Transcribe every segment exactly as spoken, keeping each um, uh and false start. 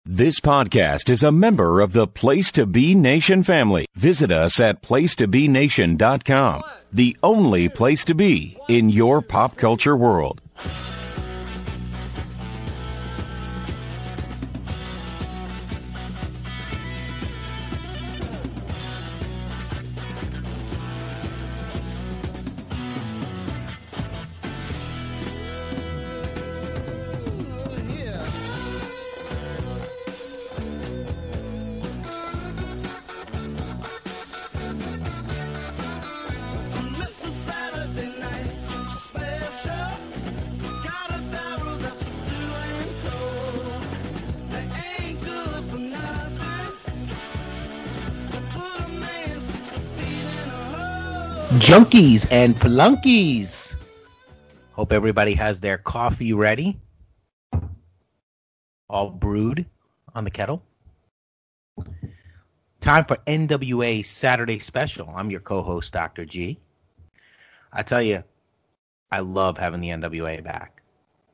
This podcast is a member of the Place to Be Nation family. Visit us at place to be nation dot com, the only place to be in your pop culture world. Junkies and flunkies. Hope everybody has their coffee ready. All brewed on the kettle. Time for N W A Saturday Special. I'm your co-host, Doctor G. I tell you, I love having the N W A back.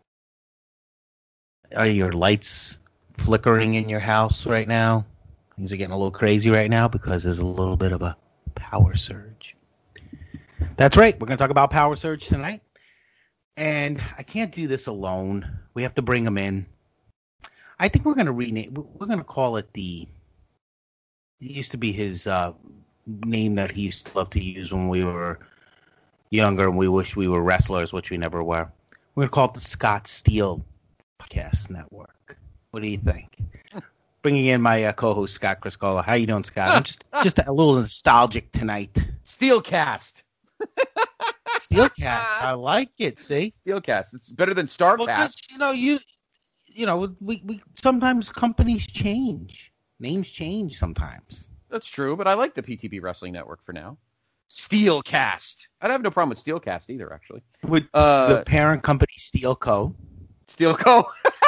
Are your lights flickering in your house right now? Things are getting a little crazy right now because there's a little bit of a power surge. That's right. We're going to talk about Power Surge tonight. And I can't do this alone. We have to bring him in. I think we're going to rename, we're going to call it the, it used to be his uh, name that he used to love to use when we were younger and we wish we were wrestlers, which we never were. We're going to call it the Scott Steele Podcast Network. What do you think? Bringing in my uh, co-host, Scott Criscola. How you doing, Scott? I'm just, just a little nostalgic tonight. Steelcast. Steelcast, I like it. See, Steelcast, it's better than Starcast. Well, you know, you, you know, we, we sometimes companies change, names change sometimes. That's true, but I like the P T B Wrestling Network for now. Steelcast. I'd have no problem with Steelcast either, actually. With uh, the parent company Steelco. Steelco.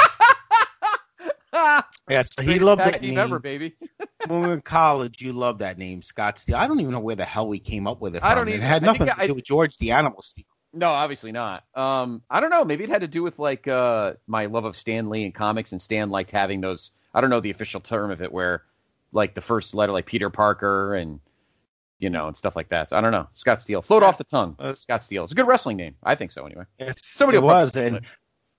Yeah, so he loved that name name. Ever, baby. When we were in college, you loved that name, Scott Steele. I don't even know where the hell we came up with it from. I don't even. It had I nothing think to I, do with George the Animal Steele. No, obviously not. Um, I don't know. Maybe it had to do with like uh, my love of Stan Lee and comics, and Stan liked having those. I don't know the official term of it, where like the first letter, like Peter Parker, and you know, and stuff like that. So I don't know. Scott Steele, float off the tongue. Uh, Scott Steele. It's a good wrestling name. I think so, anyway. Yes, Somebody it will was, and. It.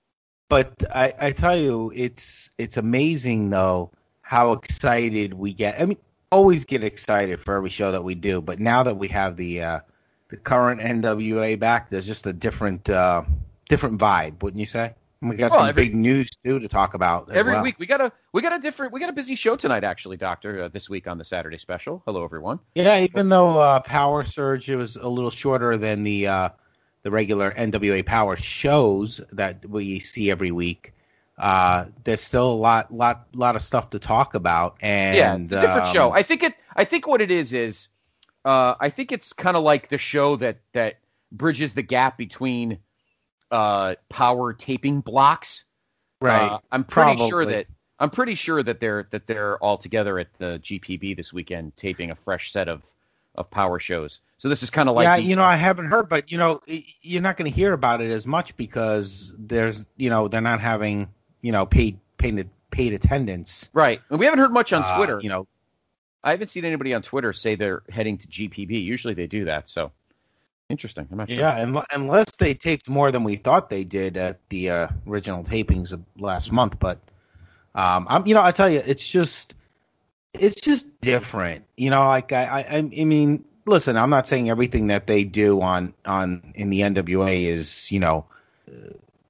But I, I tell you, it's it's amazing, though, how excited we get. I mean, always get excited for every show that we do. But now that we have the uh, the current N W A back, there's just a different uh, different vibe, wouldn't you say? And we got well, some every, big news, too, to talk about as every well. week. We got a we got a different we got a busy show tonight, actually, Doctor, uh, this week on the Saturday Special. Hello, everyone. Yeah, even though uh, Power Surge was a little shorter than the uh, the regular N W A Power shows that we see every week. Uh, there's still a lot, lot, lot of stuff to talk about, and yeah, it's a different um, show. I think it. I think what it is is, uh, I think it's kind of like the show that that bridges the gap between uh, Power taping blocks. Right. Uh, I'm pretty Probably. sure that I'm pretty sure that they're that they're all together at the G P B this weekend taping a fresh set of of Power shows. So this is kind of like yeah, the, you know, I haven't heard, but you know, you're not going to hear about it as much because there's, you know, they're not having. You know, paid paid paid attendance. Right. And we haven't heard much on uh, Twitter. You know, I haven't seen anybody on Twitter say they're heading to G P B. Usually they do that. So interesting. I'm not sure. Yeah, and, unless they taped more than we thought they did at the uh, original tapings of last month. But um, I'm, you know, I tell you, it's just it's just different. You know, like I, I, I mean, listen, I'm not saying everything that they do on on in the N W A is, you know. Uh,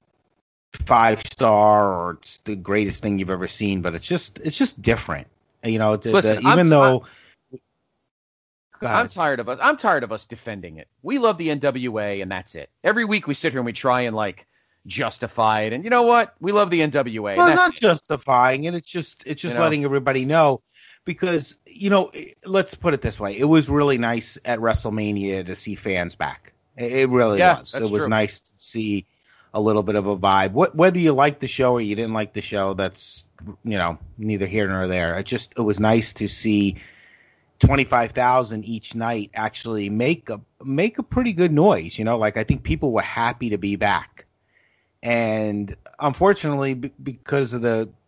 five star or it's the greatest thing you've ever seen, but it's just it's just different, you know. The, Listen, the, even I'm, though I'm, I'm tired of us, I'm tired of us defending it. We love the N W A, and that's it. Every week we sit here and we try and like justify it, and you know what? We love the N W A. Well, it's not it. justifying it. It's just it's just you know? letting everybody know because you know. Let's put it this way: it was really nice at WrestleMania to see fans back. It really yeah, was. It was true. nice to see a little bit of a vibe. What, whether you like the show or you didn't like the show, that's, you know, neither here nor there. It just, it was nice to see twenty-five thousand each night actually make a, make a pretty good noise. You know, like I think people were happy to be back. And unfortunately, b- because of the,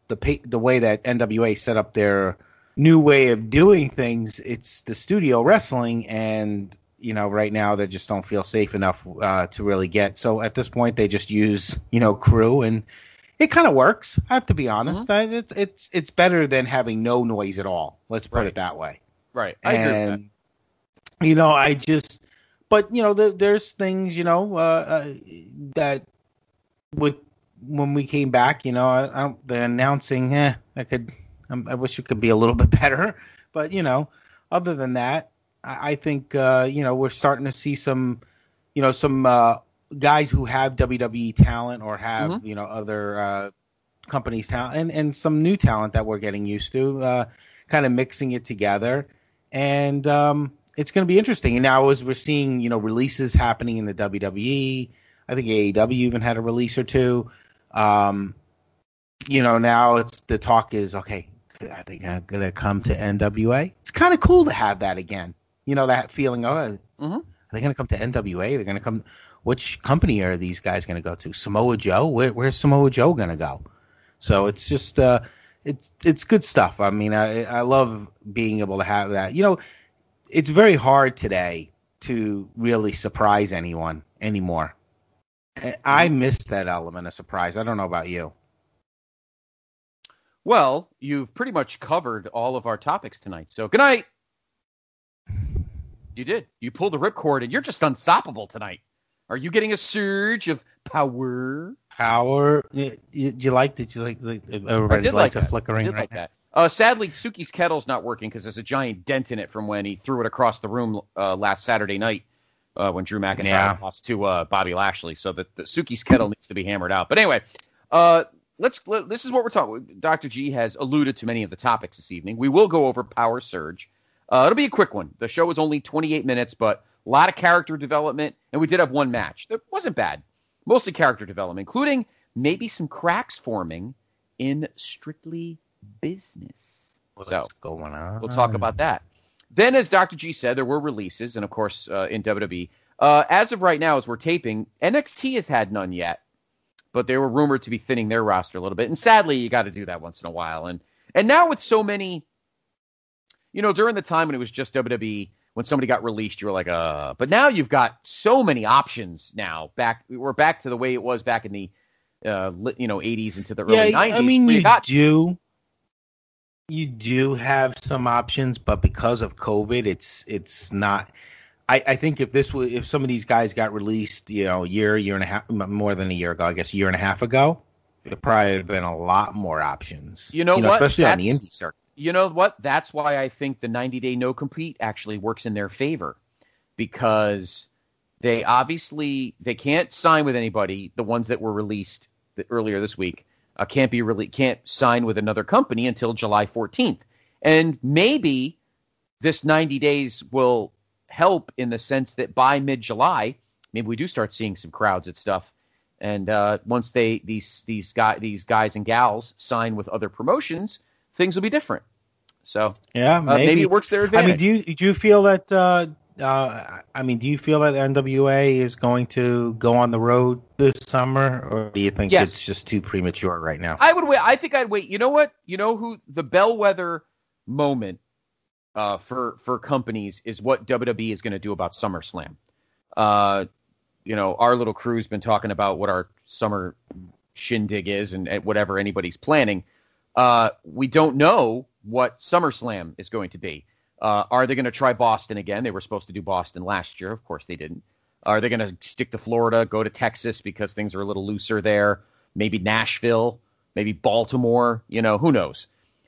the pay, the way that N W A set up their new way of doing things. It's the studio wrestling, and you know, right now they just don't feel safe enough uh, to really get. So at this point, they just use, you know, crew, and it kind of works. I have to be honest. Mm-hmm. I, it's it's it's better than having no noise at all. Let's put Right. it that way. Right. I and, agree with that. you know, I just, but you know, there, there's things, you know, uh, uh, that with when we came back, you know, I, I don't, the announcing, eh, I could, I, I wish it could be a little bit better, but you know, other than that. I think, uh, you know, we're starting to see some, you know, some uh, guys who have W W E talent or have, mm-hmm. you know, other uh, companies' talent and, and some new talent that we're getting used to, uh, kind of mixing it together. And um, it's going to be interesting. And now as we're seeing, you know, releases happening in the W W E, I think A E W even had a release or two. Um, you know, now it's the talk is, okay, I think I'm going to come to N W A. It's kind of cool to have that again. You know, that feeling, oh, mm-hmm. are they going to come to N W A? They're going to come. Which company are these guys going to go to? Samoa Joe? Where, where's Samoa Joe going to go? So it's just, uh, it's it's good stuff. I mean, I, I love being able to have that. You know, it's very hard today to really surprise anyone anymore. I miss that element of surprise. I don't know about you. Well, you've pretty much covered all of our topics tonight. So good night. You did. You pulled the ripcord, and you're just unstoppable tonight. Are you getting a surge of power? Power? You, you, you liked it? You like everybody's lights are flickering right like now. That. Uh, sadly, Suki's kettle's not working because there's a giant dent in it from when he threw it across the room uh, last Saturday night uh, when Drew McIntyre yeah. lost to uh, Bobby Lashley. So the, the Suki's kettle needs to be hammered out. But anyway, uh, let's. Let, this is what we're talking. Doctor G has alluded to many of the topics this evening. We will go over Power Surge. Uh, it'll be a quick one. The show was only twenty-eight minutes, but a lot of character development, and we did have one match that wasn't bad. Mostly character development, including maybe some cracks forming in Strictly Business. What's so going on? We'll talk about that. Then, as Doctor G said, there were releases, and of course, uh, in W W E. Uh, as of right now, as we're taping, N X T has had none yet, but they were rumored to be thinning their roster a little bit. And sadly, you got to do that once in a while. And and now with so many... You know, during the time when it was just W W E, when somebody got released, you were like, uh. But now you've got so many options now. Back, we're back to the way it was back in the, uh, you know, eighties into the early yeah, nineties. I mean, you, you got- do, you do have some options, but because of COVID, it's it's not. I, I think if this was, if some of these guys got released, you know, a year, year and a half, more than a year ago, I guess a year and a half ago, there probably would have been a lot more options. You know, you know what? especially That's- on the indie circuit. You know what? That's why I think the ninety-day no-compete actually works in their favor, because they obviously they can't sign with anybody. The ones that were released earlier this week uh, can't be really can't sign with another company until July fourteenth. And maybe this ninety days will help in the sense that by mid-July, maybe we do start seeing some crowds at stuff. And uh, once they these these guys these guys and gals sign with other promotions, things will be different. So yeah, maybe, uh, maybe it works to their advantage. I mean, do you do you feel that? Uh, uh, I mean, do you feel that N W A is going to go on the road this summer, or do you think yes. it's just too premature right now? I would wait. I think I'd wait. You know what? You know who the bellwether moment uh, for for companies is what W W E is going to do about SummerSlam. Uh, you know, our little crew's been talking about what our summer shindig is, and, and whatever anybody's planning. Uh, we don't know what SummerSlam is going to be. Uh, are they going to try Boston again? They were supposed to do Boston last year. Of course they didn't. Are they going to stick to Florida, go to Texas because things are a little looser there? Maybe Nashville, maybe Baltimore, you know, who knows?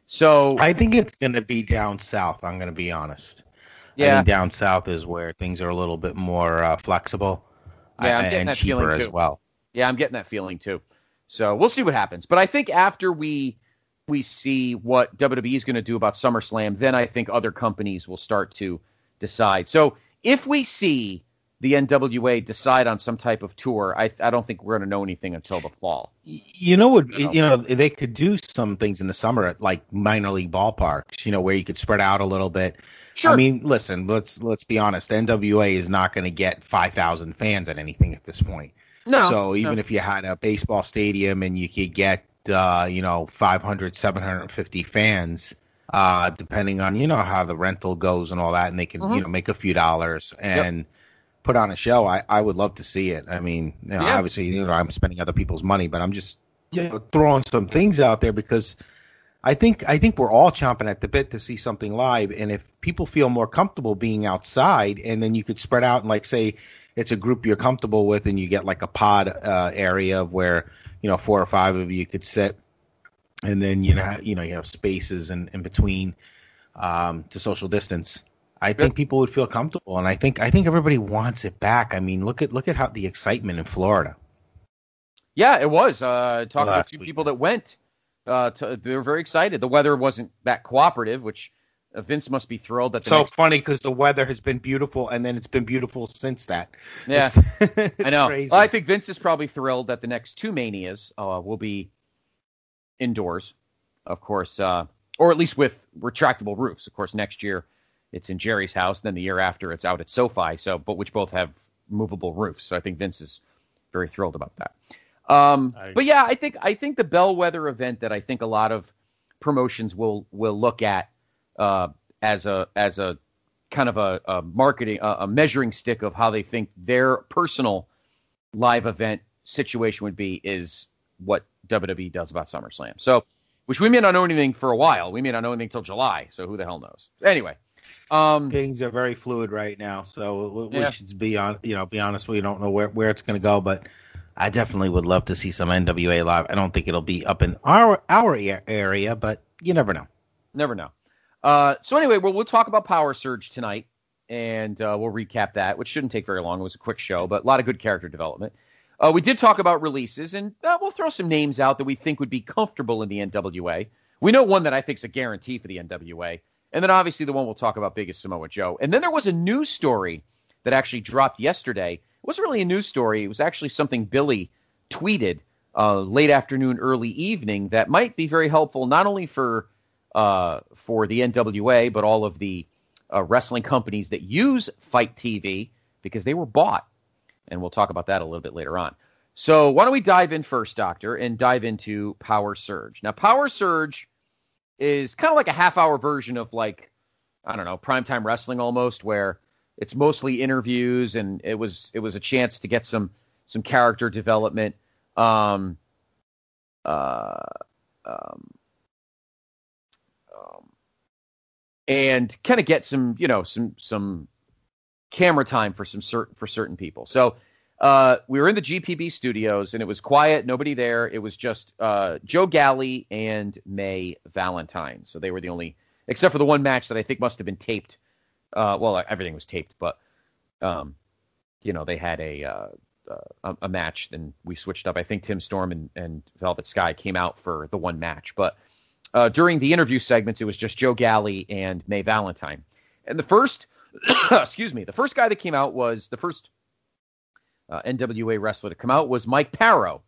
So I think it's going to be down south. I'm going to be honest. Yeah. I think down south is where things are a little bit more uh, flexible yeah, I'm getting and that cheaper feeling as too. well. Yeah, I'm getting that feeling too. So we'll see what happens. But I think after we we see what W W E is going to do about SummerSlam, then I think other companies will start to decide. So if we see the N W A decide on some type of tour, I I don't think we're going to know anything until the fall. You know what? You know? You know, they could do some things in the summer at like minor league ballparks. You know, where you could spread out a little bit. Sure. I mean, listen, let's let's be honest. N W A is not going to get five thousand fans at anything at this point. No. So even no. if you had a baseball stadium and you could get uh, you know, five hundred, seven hundred fifty fans, uh, depending on, you know, how the rental goes and all that. And they can, Mm-hmm. you know, make a few dollars and Yep. put on a show. I, I would love to see it. I mean, you know, Yeah. obviously, you know, I'm spending other people's money, but I'm just, you know, throwing some things out there because I think I think we're all chomping at the bit to see something live. And if people feel more comfortable being outside, and then you could spread out and, like, say it's a group you're comfortable with, and you get like a pod uh, area of where, you know, four or five of you could sit, and then you know you know you have spaces in, in between um, to social distance. I think Yep. people would feel comfortable, and I think I think everybody wants it back. I mean, look at look at how the excitement in Florida. Yeah, it was. Uh, talking to Last two weekend. people that went, uh, to, they were very excited. The weather wasn't that cooperative, which uh, Vince must be thrilled that the So next. funny because the weather has been beautiful, and then it's been beautiful since that. Yeah, It's, it's I know. Crazy. Well, I think Vince is probably thrilled that the next two Manias uh, will be indoors, of course, uh, or at least with retractable roofs. Of course, next year it's in Jerry's house, then the year after it's out at SoFi. So, but which both have movable roofs. So I think Vince is very thrilled about that. Um, I- but yeah, I think I think the bellwether event that I think a lot of promotions will will look at uh, as a as a kind of a, a marketing a, a measuring stick of how they think their personal live event situation would be is what W W E does about SummerSlam. So, which we may not know anything for a while. We may not know anything till July. So who the hell knows? Anyway, um, Things are very fluid right now, so we, we Yeah. should be on. You know, be honest. We don't know where, where it's going to go, but I definitely would love to see some N W A live. I don't think it'll be up in our our a- area, but you never know. never know. Uh, so anyway, well, we'll talk about Power Surge tonight, and uh, we'll recap that, which shouldn't take very long. It was a quick show, but a lot of good character development. Uh, we did talk about releases, and uh, we'll throw some names out that we think would be comfortable in the N W A. We know one that I think is a guarantee for the N W A, and then obviously the one we'll talk about big is Samoa Joe. And then there was a news story that actually dropped yesterday. It wasn't really a news story. It was actually something Billy tweeted uh, late afternoon, early evening that might be very helpful, not only for uh, for the N W A, but all of the uh, wrestling companies that use Fight T V because they were bought. And we'll talk about that a little bit later on. So why don't we dive in first, Doctor, and dive into Power Surge. Now, Power Surge is kind of like a half-hour version of, like, I don't know, primetime wrestling almost, where it's mostly interviews, and it was it was a chance to get some some character development, um, uh, um, um, and kind of get some, you know, some some camera time for some certain for certain people. So uh, we were in the G P B studios, and it was quiet, nobody there. It was just uh, Joe Galley and May Valentine. So they were the only, except for the one match that I think must have been taped. Uh, well, everything was taped, but um, you know, they had a, uh, a a match, and we switched up. I think Tim Storm and, and Velvet Sky came out for the one match, but uh, during the interview segments, it was just Joe Galley and May Valentine. And the first, excuse me, the first guy that came out was the first uh, N W A wrestler to come out was Mike Parrow.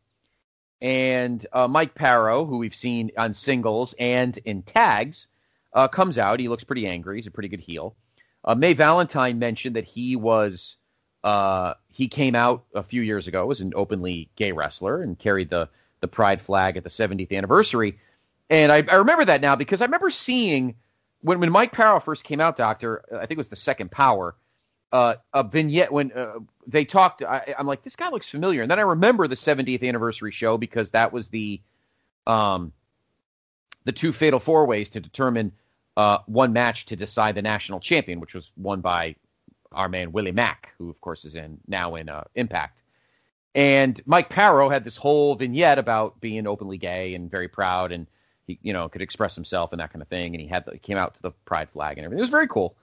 And uh, Mike Parrow, who we've seen on singles and in tags, uh, comes out. He looks pretty angry. He's a pretty good heel. Uh, May Valentine mentioned that he was uh, he came out a few years ago as an openly gay wrestler and carried the the pride flag at the seventieth anniversary. And I, I remember that now because I remember seeing when when Mike Parrow first came out, Doctor, I think it was the second Power, uh, a vignette when uh, they talked. I, I'm like, this guy looks familiar. And then I remember the seventieth anniversary show because that was the um, the two fatal four ways to determine uh, one match to decide the national champion, which was won by our man Willie Mack, who of course is in now in uh, Impact. And Mike Parrow had this whole vignette about being openly gay and very proud, and he, you know, could express himself and that kind of thing. And he had the, he came out to the pride flag and everything. It was very cool.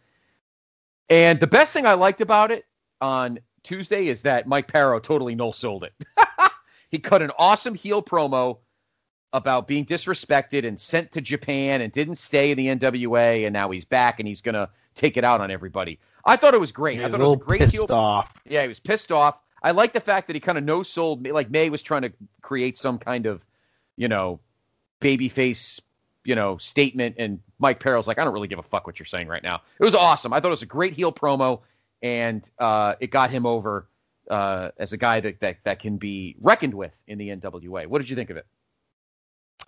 And the best thing I liked about it on Tuesday is that Mike Parrow totally no-sold it. He cut an awesome heel promo about being disrespected and sent to Japan and didn't stay in the N W A, and now he's back and he's going to take it out on everybody. I thought it was great. He's I thought a it was little a great pissed heel. off. Yeah, he was pissed off. I like the fact that he kind of no-sold, like May was trying to create some kind of, you know, babyface, you know, statement, and Mike Parrow's like, I don't really give a fuck what you're saying right now. It was awesome. I thought it was a great heel promo, and uh, it got him over uh, as a guy that, that that can be reckoned with in the N W A. What did you think of it?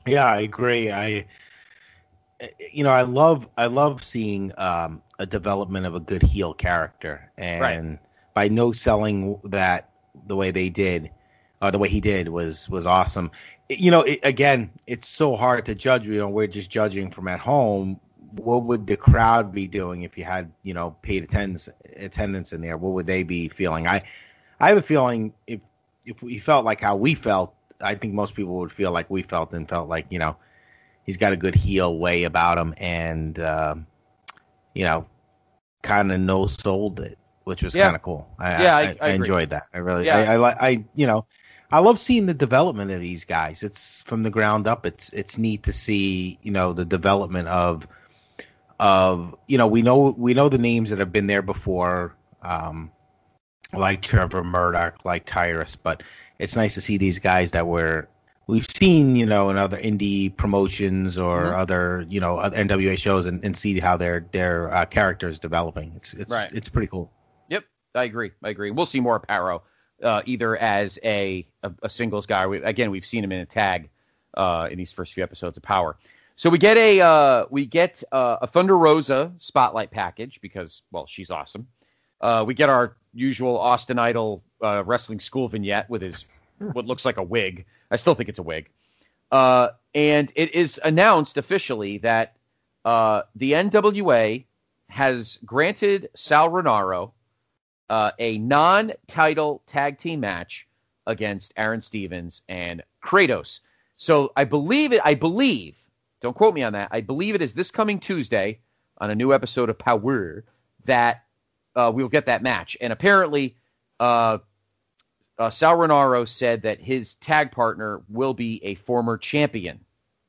Yeah, I agree. I, you know, I love I love seeing um, a development of a good heel character, and Right. by no selling that the way they did, or the way he did was was awesome. It- you know, it, again, it's so hard to judge. You know, we're just judging from at home. What would the crowd be doing if you had, you know, paid attendance attendance in there? What would they be feeling? I I have a feeling if if we felt like how we felt, I think most people would feel like we felt and felt like, you know, he's got a good heel way about him, and um, you know, kind of no sold it, which was Yeah. kind of cool. I, Yeah, I, I- I, I agree. enjoyed that. I really, Yeah. I, I, li- I, you know, I love seeing the development of these guys. It's from the ground up. It's it's neat to see, you know, the development of of you know we know we know the names that have been there before, um, like Trevor Murdoch, like Tyrus, but it's nice to see these guys that were we've seen, you know, in other indie promotions or Mhm. other, you know, other N W A shows, and, and see how their their uh, characters developing. It's it's Right. it's pretty cool. Yep, I agree. I agree. We'll see more of Paro, uh, either as a, a a singles guy. We, again, we've seen him in a tag uh, in these first few episodes of Power. So we get a uh, we get uh, a Thunder Rosa spotlight package because, well, she's awesome. Uh, we get our usual Austin Idol uh, wrestling school vignette with his what looks like a wig. I still think it's a wig. Uh, and it is announced officially that uh, the N W A has granted Sal Rinauro uh, a non-title tag team match against Aaron Stevens and Kratos. So I believe it. I believe. Don't quote me on that. I believe it is this coming Tuesday on a new episode of Power that uh, we'll get that match. And apparently, uh, uh, Sal Rinauro said that his tag partner will be a former champion.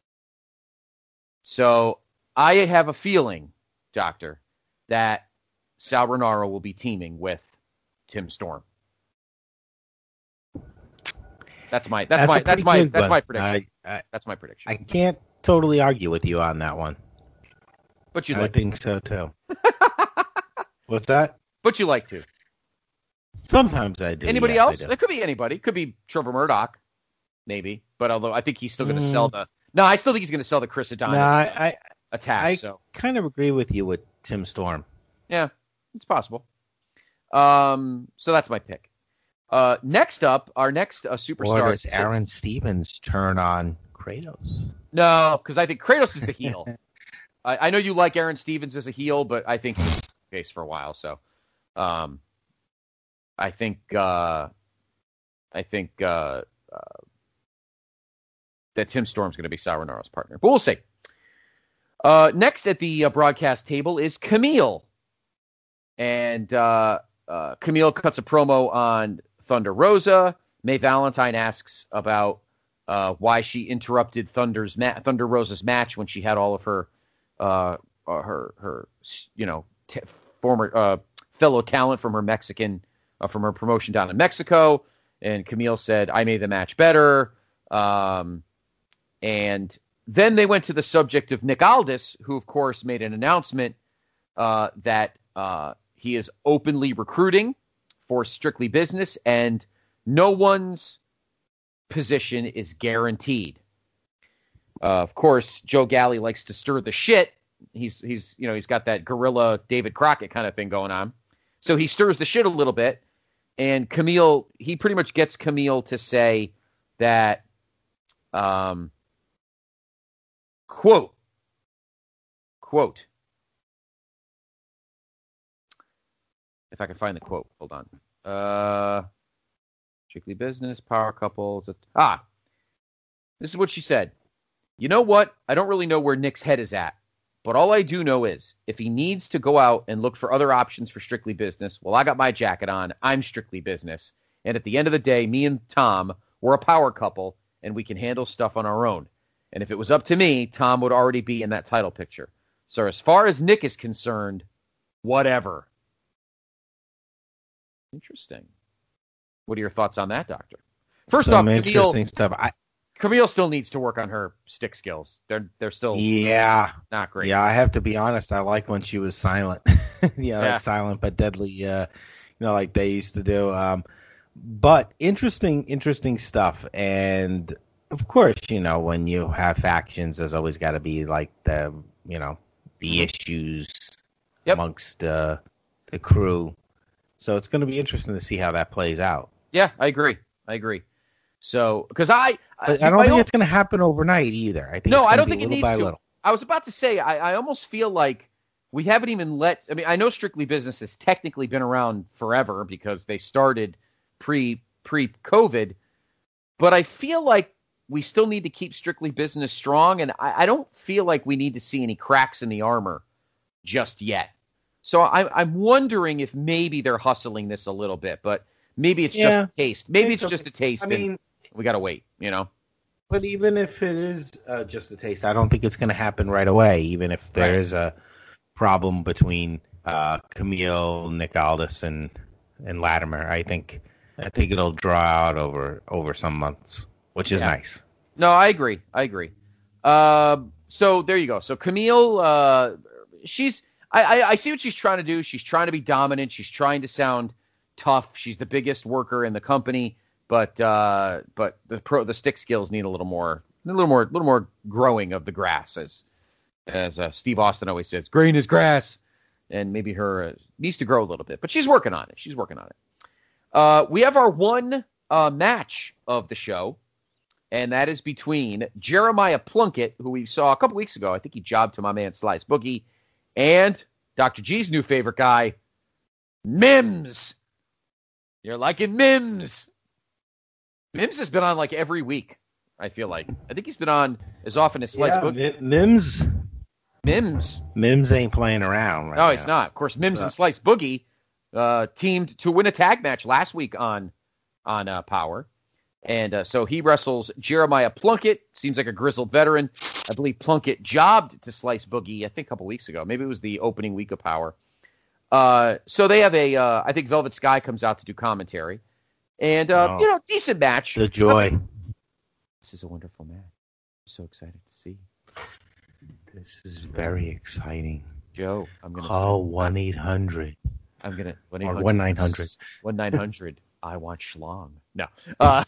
So I have a feeling, Doctor, that Sal Rinauro will be teaming with Tim Storm. That's my that's, That's my a that's pretty my good that's one. my prediction. I, I that's my prediction. I can't totally argue with you on that one. but you I like think so too. What's that? but you like to. Sometimes I do. Anybody yes, I else? do. It could be anybody. It could be Trevor Murdoch, maybe. But although I think he's still going to Mm. sell the no, I still think he's going to sell the Chris Adonis No, uh, I, I attack. I so kind of agree with you with Tim Storm. yeah, it's possible. Um, so that's my pick. Uh, next up, our next uh, superstar. Or does Aaron Stevens turn on Kratos? No, because I think Kratos is the heel. I, I know you like Aaron Stevens as a heel, but I think he's face for a while. So, um, I think uh, I think uh, uh, that Tim Storm's going to be Sal Rinaro's partner, but we'll see. Uh, next at the uh, broadcast table is Camille, and uh, uh, Camille cuts a promo on Thunder Rosa. May Valentine asks about uh, why she interrupted Thunder's ma- Thunder Rosa's match when she had all of her uh, uh, her her you know t- former uh, fellow talent from her Mexican uh, from her promotion down in Mexico. And Camille said, "I made the match better." Um, and then they went to the subject of Nick Aldis, who of course made an announcement uh, that uh, he is openly recruiting for Strictly Business, and no one's position is guaranteed. Uh, of course, Joe Galley likes to stir the shit. He's he's you know he's got that guerrilla David Crockett kind of thing going on, so he stirs the shit a little bit. And Camille, he pretty much gets Camille to say that, um, quote, quote. If I can find the quote, hold on. Uh, Strictly Business, Power Couples. Ah, this is what she said. You know what? I don't really know where Nick's head is at, but all I do know is if he needs to go out and look for other options for Strictly Business, well, I got my jacket on. I'm Strictly Business. And at the end of the day, me and Tom, we're a power couple, and we can handle stuff on our own. And if it was up to me, Tom would already be in that title picture. So as far as Nick is concerned, whatever. Interesting. What are your thoughts on that, Doctor? First Some off, interesting Camille, stuff. I, Camille still needs to work on her stick skills. They're they're still yeah, not great. yeah. I have to be honest. I like when she was silent. yeah, Yeah. that silent but deadly. Uh, you know, like they used to do. Um, but interesting, interesting stuff. And Of course, you know, when you have factions, there's always got to be like the, you know, the issues yep. amongst uh, the crew. So it's going to be interesting to see how that plays out. Yeah, I agree. I agree. So, because I, I, I don't think own, it's going to happen overnight either. I think no, it's I don't be think it little needs by to. Little. I was about to say, I, I almost feel like we haven't even let. I mean, I know Strictly Business has technically been around forever because they started pre pre COVID, but I feel like we still need to keep Strictly Business strong, and I, I don't feel like we need to see any cracks in the armor just yet. So I, I'm wondering if maybe they're hustling this a little bit, but maybe it's yeah. just a taste. Maybe it's, it's just a taste. I mean, we got to wait, you know? But even if it is uh, just a taste, I don't think it's going to happen right away, even if there right. is a problem between uh, Camille, Nick Aldis, and, and Latimer. I think I think it'll draw out over, over some months, which is yeah. nice. No, I agree. I agree. Uh, so there you go. So Camille, uh, she's I, I, I see what she's trying to do. She's trying to be dominant. She's trying to sound tough. She's the biggest worker in the company, but uh, but the pro the stick skills need a little more, a little more, a little more growing of the grass, as as uh, Steve Austin always says, green is grass, and maybe her uh, needs to grow a little bit, but she's working on it. She's working on it. Uh, we have our one uh, match of the show, and that is between Jeremiah Plunkett, who we saw a couple weeks ago. I think he jobbed to my man Slice Boogie, and Doctor G's new favorite guy, Mims. You're liking Mims. Mims has been on like every week, I feel like. I think he's been on as often as Slice yeah, Boogie. Mims. Mims. Mims ain't playing around right No, now. he's not. Of course, Mims so. and Slice Boogie uh, teamed to win a tag match last week on, on uh, Power. And uh, so he wrestles Jeremiah Plunkett. Seems like a grizzled veteran. I believe Plunkett jobbed to Slice Boogie, I think, a couple weeks ago. Maybe it was the opening week of Power. Uh, so they have a, uh, I think Velvet Sky comes out to do commentary. And, uh, oh, you know, decent match. The joy. This is a wonderful match. I'm so excited to see. This is very exciting. Joe, I'm going to call one eight hundred. I'm going to or one nine hundred. one nine hundred. I want schlong. No. Uh,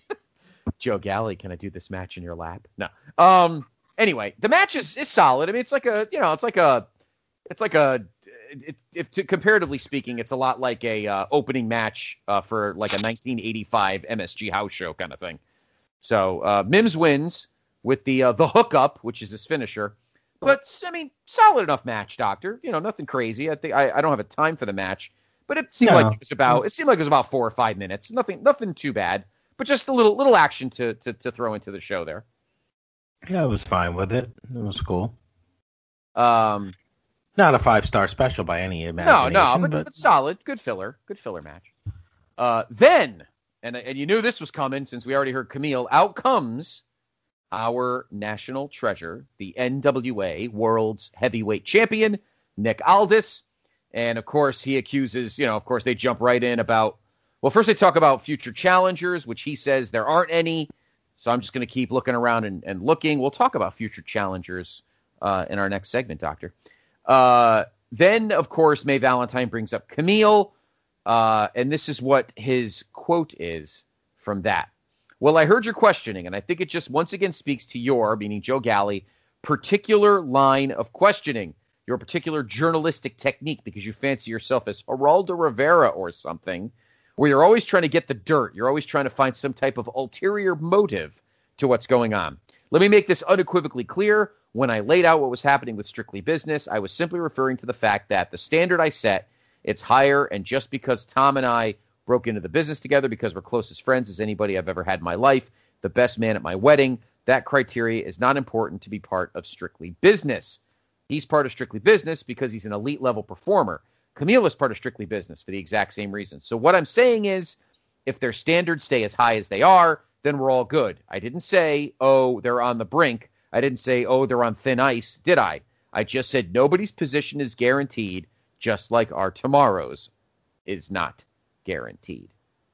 Joe Galley, can I do this match in your lap? No. Um. Anyway, the match is, is solid. I mean, it's like a, you know, it's like a, it's like a, it, if to, comparatively speaking, it's a lot like a uh, opening match uh, for like a nineteen eighty-five M S G house show kind of thing. So uh, Mims wins with the uh, the hookup, which is his finisher. But I mean, solid enough match, Doctor. You know, nothing crazy. I think I, I don't have a time for the match, but it seemed no. like it was about it seemed like it was about four or five minutes. Nothing, nothing too bad, but just a little little action to to, to throw into the show there. Yeah, I was fine with it. It was cool. Um, not a five star special by any imagination. No, no, but, but... but solid, good filler, good filler match. Uh, then, and and you knew this was coming since we already heard Camille. Out comes our national treasure, the N W A World's Heavyweight Champion, Nick Aldis. And, of course, he accuses, you know, of course, they jump right in about, well, first they talk about future challengers, which he says there aren't any. So I'm just going to keep looking around and, and looking. We'll talk about future challengers uh, in our next segment, Doctor. Uh, then, of course, May Valentine brings up Camille. Uh, and this is what his quote is from that. Well, I heard your questioning, and I think it just once again speaks to your, meaning Joe Galley, particular line of questioning, your particular journalistic technique, because you fancy yourself as Geraldo Rivera or something, where you're always trying to get the dirt. You're always trying to find some type of ulterior motive to what's going on. Let me make this unequivocally clear. When I laid out what was happening with Strictly Business, I was simply referring to the fact that the standard I set, it's higher, and just because Tom and I broke into the business together because we're close as friends as anybody I've ever had in my life, the best man at my wedding, that criteria is not important to be part of Strictly Business. He's part of Strictly Business because he's an elite level performer. Camille is part of Strictly Business for the exact same reason. So what I'm saying is, if their standards stay as high as they are, then we're all good. I didn't say, oh, they're on the brink. I didn't say, oh, they're on thin ice, did I? I just said nobody's position is guaranteed, just like our tomorrows is not guaranteed.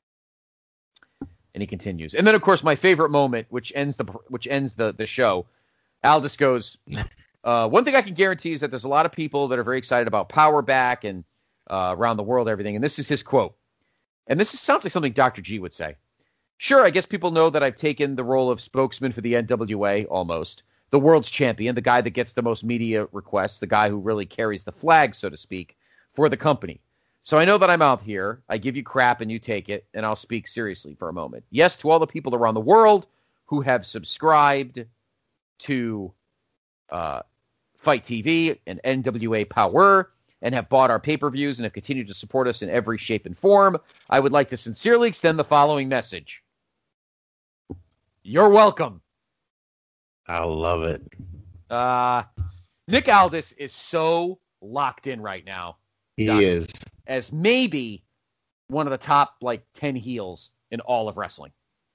And he continues. And then, of course, my favorite moment, which ends the which ends the, the show, Aldis goes, uh, one thing I can guarantee is that there's a lot of people that are very excited about Power back and uh, around the world, everything. And this is his quote. And this is, sounds like something Doctor G would say. Sure, I guess people know that I've taken the role of spokesman for the N W A almost. The world's champion, the guy that gets the most media requests, the guy who really carries the flag, so to speak, for the company. So I know that I'm out here. I give you crap and you take it, and I'll speak seriously for a moment. Yes, to all the people around the world who have subscribed to uh, Fight T V and N W A Power and have bought our pay-per-views and have continued to support us in every shape and form, I would like to sincerely extend the following message. You're welcome. I love it. Uh, Nick Aldis is so locked in right now. He Doctor, is. As maybe one of the top, like, ten heels in all of wrestling.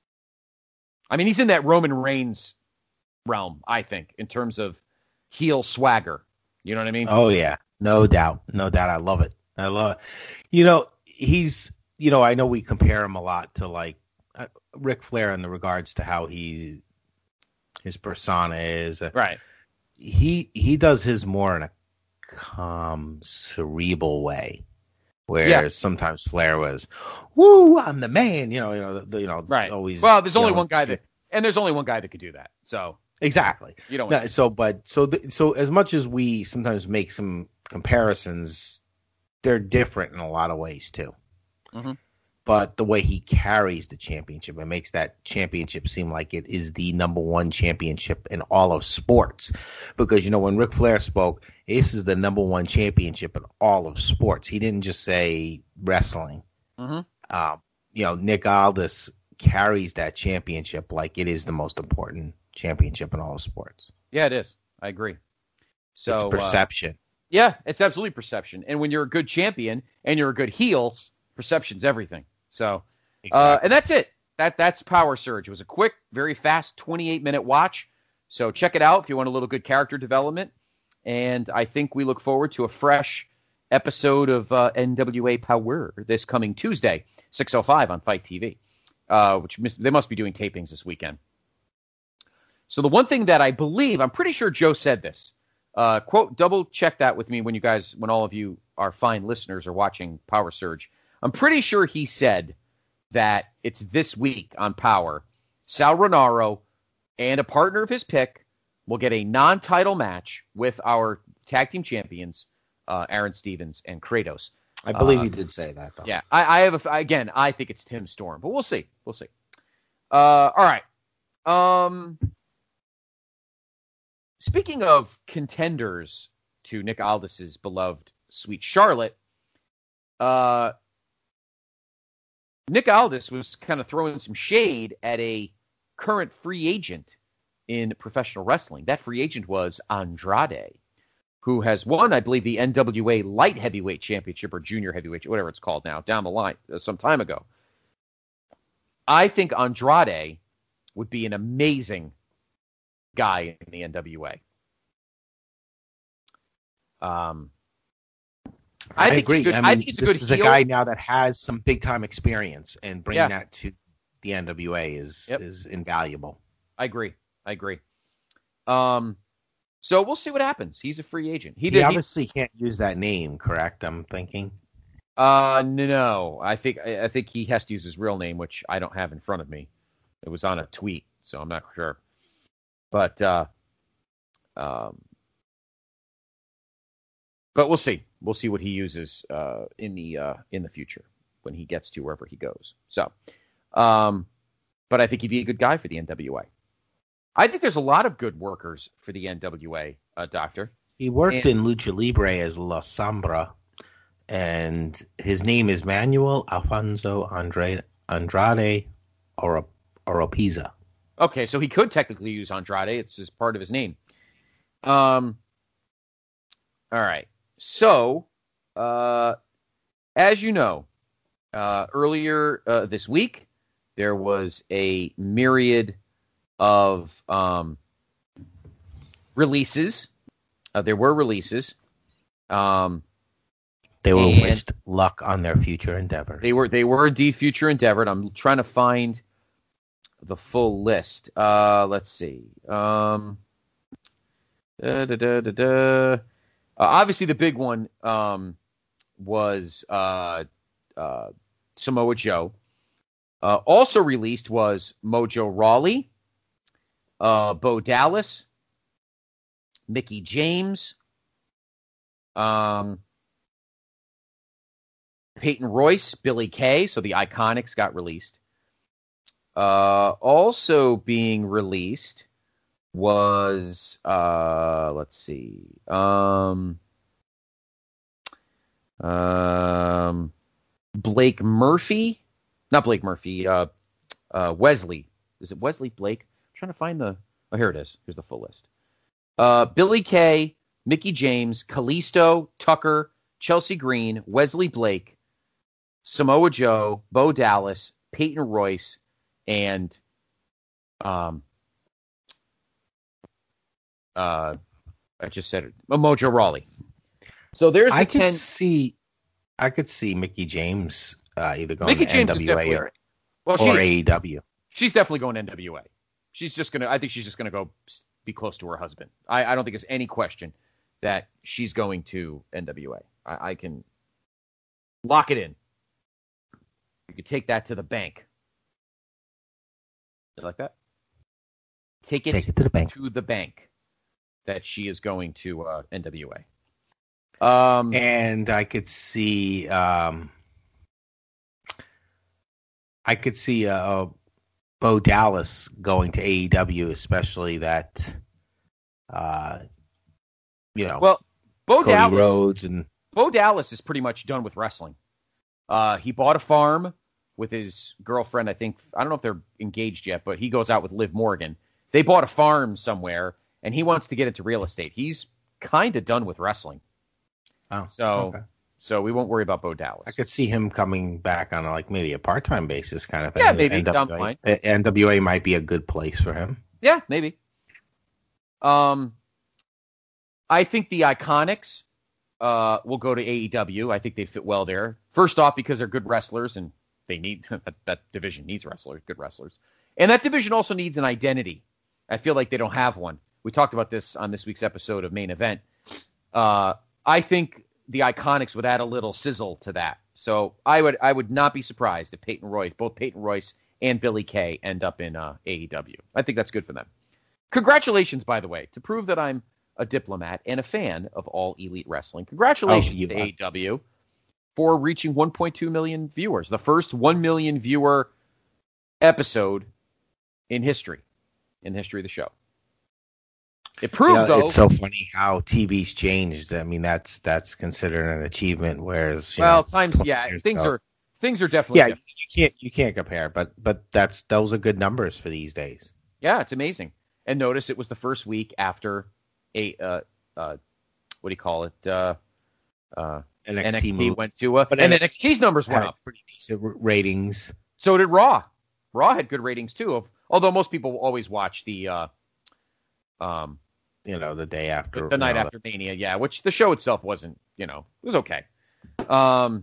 I mean, he's in that Roman Reigns realm, I think, in terms of heel swagger. You know what I mean? Oh, yeah. No doubt. No doubt. I love it. I love it. You know, he's, you know, I know we compare him a lot to, like, uh, Ric Flair in the regards to how he, his persona is. Right. He, he does his more in a calm, cerebral way. Whereas yeah. sometimes Flair was, "Woo, I'm the man," you know, you know, the, you know, right. always. Well, there's only know, one guy that, and there's only one guy that could do that. So exactly, you don't. No, so, but so, the, so as much as we sometimes make some comparisons, they're different in a lot of ways too. Mm-hmm. But the way he carries the championship, it makes that championship seem like it is the number one championship in all of sports. Because, you know, when Ric Flair spoke, this is the number one championship in all of sports. He didn't just say wrestling. Mm-hmm. Um, you know, Nick Aldis carries that championship like it is the most important championship in all of sports. Yeah, it is. I agree. So it's perception. Uh, yeah, it's absolutely perception. And when you're a good champion and you're a good heel, perception's everything. So, exactly. uh, and that's it. That That's Power Surge. It was a quick, very fast twenty-eight minute watch. So check it out if you want a little good character development. And I think we look forward to a fresh episode of uh, N W A Power this coming Tuesday, six oh five on Fight T V, uh, which mis- they must be doing tapings this weekend. So the one thing that I believe, I'm pretty sure Joe said this, uh, quote, double check that with me when you guys, when all of you are fine listeners are watching Power Surge. I'm pretty sure he said that it's this week on Power. Sal Rinauro and a partner of his pick will get a non-title match with our tag team champions, uh, Aaron Stevens and Kratos. I believe uh, he did say that, though. Yeah, I, I have a, again. I think it's Tim Storm, but we'll see. We'll see. Uh, all right. Um, speaking of contenders to Nick Aldis's beloved Sweet Charlotte, uh. Nick Aldis was kind of throwing some shade at a current free agent in professional wrestling. That free agent was Andrade, who has won, I believe, the N W A Light Heavyweight Championship or Junior Heavyweight, whatever it's called now, down the line, uh, some time ago. I think Andrade would be an amazing guy in the N W A. Um. I, I think agree. He's good. I mean, I think he's a this good is heel. a guy now that has some big time experience, and bringing Yeah. that to the N W A is Yep. is invaluable. I agree. I agree. Um, so we'll see what happens. He's a free agent. He He, did. He, obviously can't use that name, correct? I'm thinking. uh, no, I think I, I think he has to use his real name, which I don't have in front of me. It was on a tweet, so I'm not sure. But uh, um, but we'll see. We'll see what he uses uh, in the uh, in the future when he gets to wherever he goes. So, um, but I think he'd be a good guy for the N W A. I think there's a lot of good workers for the N W A, uh, Doctor. He worked And- in Lucha Libre as La Sombra, and his name is Manuel Alfonso Andrade Andrade Oro- Oropeza. Okay, so he could technically use Andrade. It's just part of his name. Um. All right. So, uh, as you know, uh, earlier uh, this week, there was a myriad of um, releases. Uh, there were releases. Um, They were And- wished luck on their future endeavors. they were they were indeed future endeavored. I'm trying to find the full list. Uh, let's see. Um, da, da, da, da, da. Uh, obviously, the big one um, was uh, uh, Samoa Joe. Uh, also released was Mojo Rawley, uh, Bo Dallas, Mickie James, um, Peyton Royce, Billie Kay. So the Iconics got released. Uh, also being released was, uh, let's see, um, um, Blake Murphy, not Blake Murphy, uh, uh, Wesley. Is it Wesley Blake? I'm trying to find the, oh, here it is. Here's the full list. Uh, Billie Kay, Mickie James, Kalisto, Tucker, Chelsea Green, Wesley Blake, Samoa Joe, Bo Dallas, Peyton Royce, and um, uh, I just said it, Mojo Rawley. So there's the I could ten. see, I could see Mickie James uh, either going Mickie to James N is W A definitely, or, well, or she, A E W. she's definitely going to N W A. She's just gonna. I think she's just gonna go be close to her husband. I, I don't think there's any question that she's going to N W A. I, I can lock it in. You could take that to the bank. You like that? Take it, Take it to the bank. to the bank that she is going to uh, N W A. Um, And I could see, um, I could see uh, uh, Bo Dallas going to A E W, especially that, uh, you know, well, Bo Cody Dallas, Rhodes and Bo Dallas is pretty much done with wrestling. Uh, he bought a farm with his girlfriend. I think, I don't know if they're engaged yet, but he goes out with Liv Morgan. They bought a farm somewhere, and he wants to get into real estate. He's kind of done with wrestling. oh, So, okay. so we won't worry about Bo Dallas. I could see him coming back on a, like maybe a part-time basis kind of thing. Yeah, maybe, N W A, down the line. N W A might be a good place for him. Yeah, maybe. Um, I think the Iconics uh, will go to A E W. I think they fit well there. First off, because they're good wrestlers, and they need that, that division needs wrestlers, good wrestlers, and that division also needs an identity. I feel like they don't have one. We talked about this on this week's episode of Main Event. Uh, I think the Iconics would add a little sizzle to that. So I would I would not be surprised if Peyton Royce, both Peyton Royce and Billie Kay, end up in uh, A E W. I think that's good for them. Congratulations, by the way, to prove that I'm a diplomat and a fan of all Elite Wrestling. Congratulations Oh, to are. A E W for reaching one point two million viewers, the first one million viewer episode in history, in the history of the show. It proves, You know, though. it's so funny how T V's changed. I mean, that's that's considered an achievement. Whereas, you well, know, times twenty yeah, years things ago- are things are definitely yeah. different. You can't you can't compare, but but that's those are good numbers for these days. Yeah, it's amazing. And notice it was the first week after a uh, uh, what do you call it? Uh, uh, N X T, N X T moved, went to, uh, But and N X T N X T's numbers went had up. pretty decent r- ratings. So did Raw. Raw had good ratings too. Of although most people always watch the uh, um, You know, the day after, the, the night you know, after Mania, yeah, which the show itself wasn't. You know, it was okay. Um,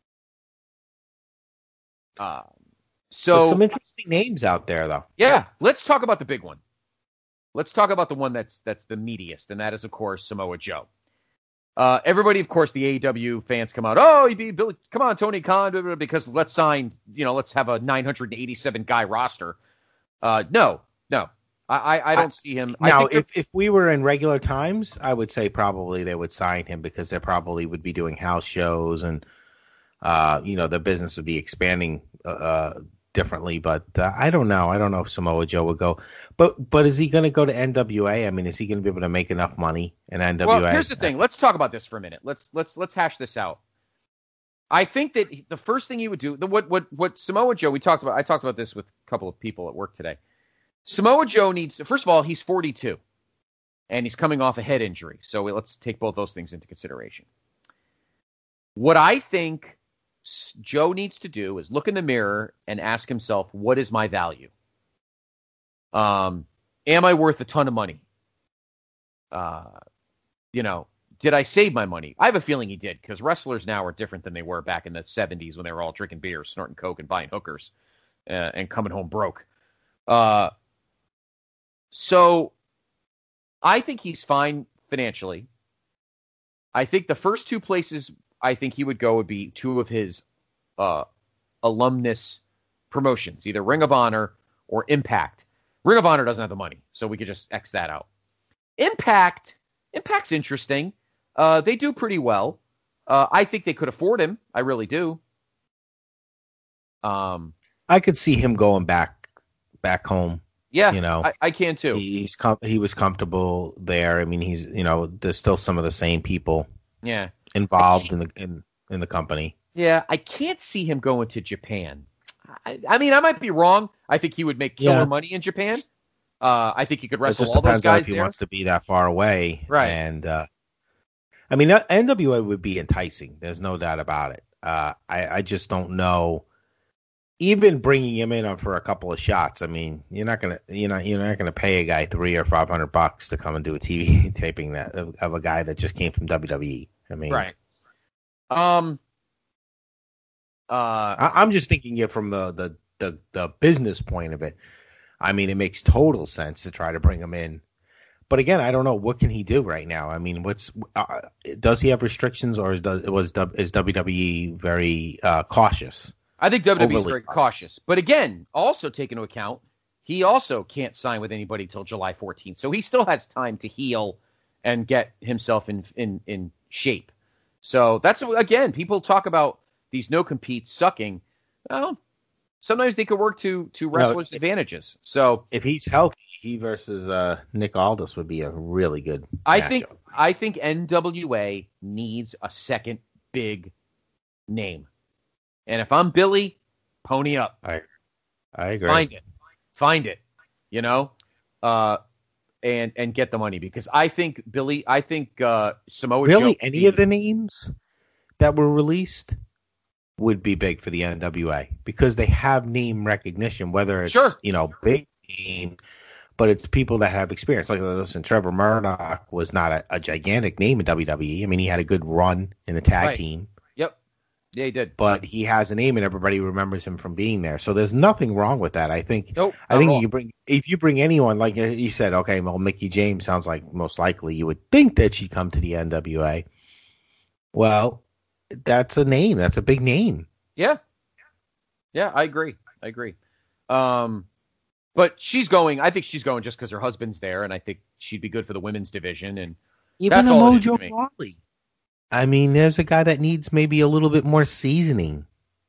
uh, so But some interesting names out there, though. yeah, let's talk about the big one. Let's talk about the one that's that's the meatiest, and that is, of course, Samoa Joe. Uh, everybody, of course, the A E W fans come out. Oh, you be Billy, come on, Tony Khan, blah, blah, blah, because let's sign. You know, let's have a nine hundred eighty-seven guy roster. Uh, no, no, I, I, I don't I, see him. Now, I think if if we were in regular times, I would say probably they would sign him because they probably would be doing house shows and, uh, you know, the business would be expanding uh, differently. But uh, I don't know. I don't know if Samoa Joe would go. But but is he going to go to N W A? I mean, is he going to be able to make enough money in N W A? Well, here's the thing. Let's talk about this for a minute. Let's let's let's hash this out. I think that the first thing he would do, the what what what Samoa Joe, we talked about. I talked about this with a couple of people at work today. Samoa Joe needs, first of all, he's forty-two, and he's coming off a head injury. So let's take both those things into consideration. What I think Joe needs to do is look in the mirror and ask himself, what is my value? Um, am I worth a ton of money? Uh, you know, did I save my money? I have a feeling he did, because wrestlers now are different than they were back in the seventies when they were all drinking beer, snorting coke, and buying hookers, uh, and coming home broke. Uh, so I think he's fine financially. I think the first two places I think he would go would be two of his uh, alumnus promotions, either Ring of Honor or Impact. Ring of Honor doesn't have the money, so we could just X that out. Impact, Impact's interesting. Uh, they do pretty well. Uh, I think they could afford him. I really do. Um, I could see him going back back home. Yeah, you know, I, I can too. He's com- he was comfortable there. I mean, he's you know, there's still some of the same people. Yeah, involved in the in, in the company. Yeah, I can't see him going to Japan. I, I mean, I might be wrong. I think he would make killer Yeah. money in Japan. Uh, I think he could It wrestle just all those depends on guys if he there. wants to be that far away, Right. And uh, I mean, uh, N W A would be enticing. There's no doubt about it. Uh, I I just don't know. Even bringing him in for a couple of shots, I mean, you're not gonna, you know, you're not gonna pay a guy three or five hundred bucks to come and do a T V taping that of, of a guy that just came from W W E. I mean, Right. Um. Uh. I, I'm just thinking it from the, the the the business point of it. I mean, it makes total sense to try to bring him in, but again, I don't know what can he do right now. I mean, what's uh, does he have restrictions, or is does was is W W E very uh, cautious? I think W W E is Overly very cautious. cautious. But again, also take into account, he also can't sign with anybody till July fourteenth. So he still has time to heal and get himself in in, in shape. So that's, again, people talk about these no-competes sucking. Well, sometimes they could work to, to wrestlers' advantages. So If he's healthy, he versus uh, Nick Aldis would be a really good I matchup. think I think N W A needs a second big name. And if I'm Billy, pony up. I, I agree. Find it. Find it. You know? Uh, and and get the money. Because I think Billy, I think uh, Samoa Really, Joe. any of the names that were released would be big for the N W A because they have name recognition, whether it's, Sure. you know, big name, but it's people that have experience. Like, listen, Trevor Murdoch was not a, a gigantic name in W W E. I mean, he had a good run in the tag Right. team. Yep. Yeah, he did. But he has a name and everybody remembers him from being there. So there's nothing wrong with that. I think Nope. I not think at all. you bring if you bring anyone, like you said, okay, well, Mickey James sounds like most likely you would think that she'd come to the N W A. Well, that's a name. That's a big name. Yeah. Yeah, I agree. I agree. Um, but she's going, I think she's going just because her husband's there, and I think she'd be good for the women's division. And Even That's a all it is to Mojo me. Rawley. I mean, there's a guy that needs maybe a little bit more seasoning.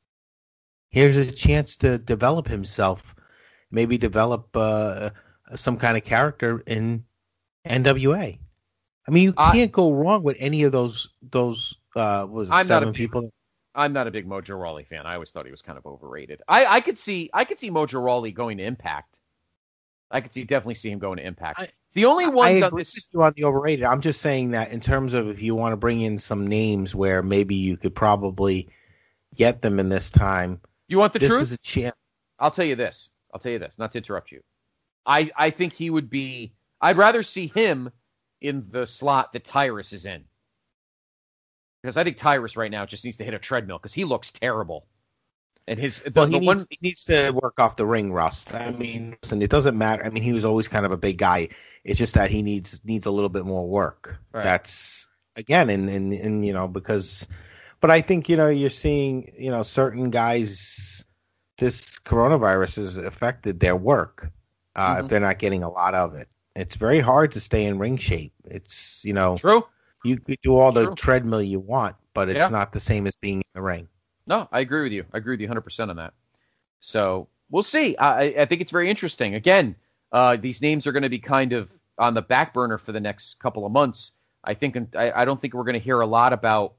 Here's a chance to develop himself, maybe develop uh, some kind of character in N W A. I mean, you I- can't go wrong with any of those those uh, was it I'm not a seven big- people. I'm not a big Mojo Rawley fan. I always thought he was kind of overrated. I, I could see I could see Mojo Rawley going to Impact. I could see definitely see him going to Impact. I- the only I ones on agree this with you on the overrated. I'm just saying that in terms of if you want to bring in some names where maybe you could probably get them in this time. you want the this truth? is a chance. I'll tell you this. I'll tell you this, not to interrupt you. I, I think he would be I'd rather see him in the slot that Tyrus is in. Because I think Tyrus right now just needs to hit a treadmill because he looks terrible. And his the, Well, he the needs, one he needs to work off the ring rust. I mean, listen, it doesn't matter. I mean, he was always kind of a big guy. It's just that he needs needs a little bit more work. Right. That's again, and, and and you know, because, but I think you know you're seeing you know certain guys. This coronavirus has affected their work uh, Mhm. if they're not getting a lot of it. It's very hard to stay in ring shape. It's you know True. you could do all the True. treadmill you want, but it's Yeah. not the same as being in the ring. No, I agree with you. I agree with you one hundred percent on that. So we'll see. I, I think it's very interesting. Again, uh, these names are going to be kind of on the back burner for the next couple of months. I think I, I don't think we're going to hear a lot about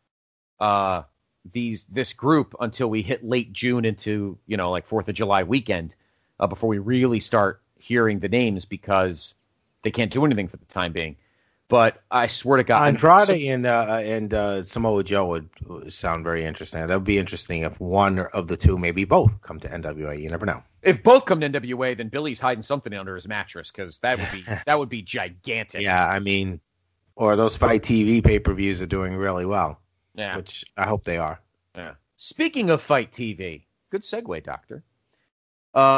uh, these this group until we hit late June into you know like Fourth of July weekend uh, before we really start hearing the names because they can't do anything for the time being. But I swear to God, Andrade so- and uh, and uh, Samoa Joe would, would sound very interesting. That would be interesting if one of the two, maybe both, come to N W A. You never know. if both come to N W A, then Billy's hiding something under his mattress because that would be that would be gigantic. Yeah, I mean, or those Fight T V pay per views are doing really well, Yeah. which I hope they are. Yeah. Speaking of Fight T V, good segue, Doctor. Uh,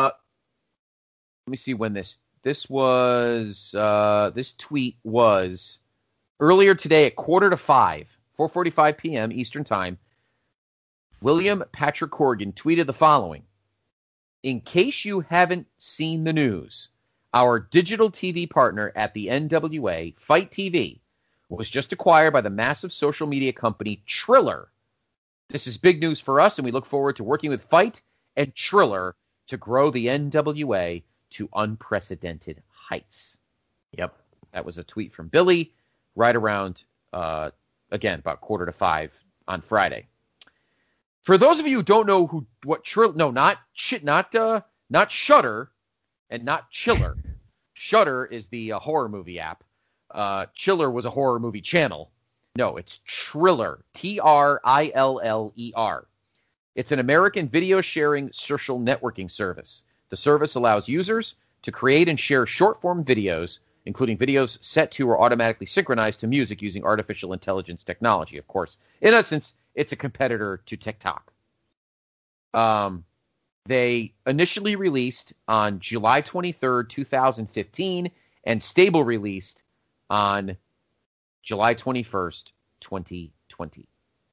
let me see when this this was. Uh, this tweet was earlier today at quarter to five, four forty-five p.m. Eastern Time. William Patrick Corgan tweeted the following: in case you haven't seen the news, our digital T V partner at the N W A, Fight T V, was just acquired by the massive social media company Triller. This is big news for us, and we look forward to working with Fight and Triller to grow the N W A to unprecedented heights. Yep, that was a tweet from Billy right around, uh, again, about quarter to five on Friday. For those of you who don't know who what Triller, no, not not uh, not Shudder and not Chiller. Shudder is the uh, horror movie app. Uh, Chiller was a horror movie channel. No, it's Triller. T R I L L E R. It's an American video sharing social networking service. The service allows users to create and share short-form videos, including videos set to or automatically synchronized to music using artificial intelligence technology, of course. In essence, it's a competitor to TikTok. Um, they initially released on July twenty-third, twenty fifteen, and stable released on July twenty-first, twenty twenty.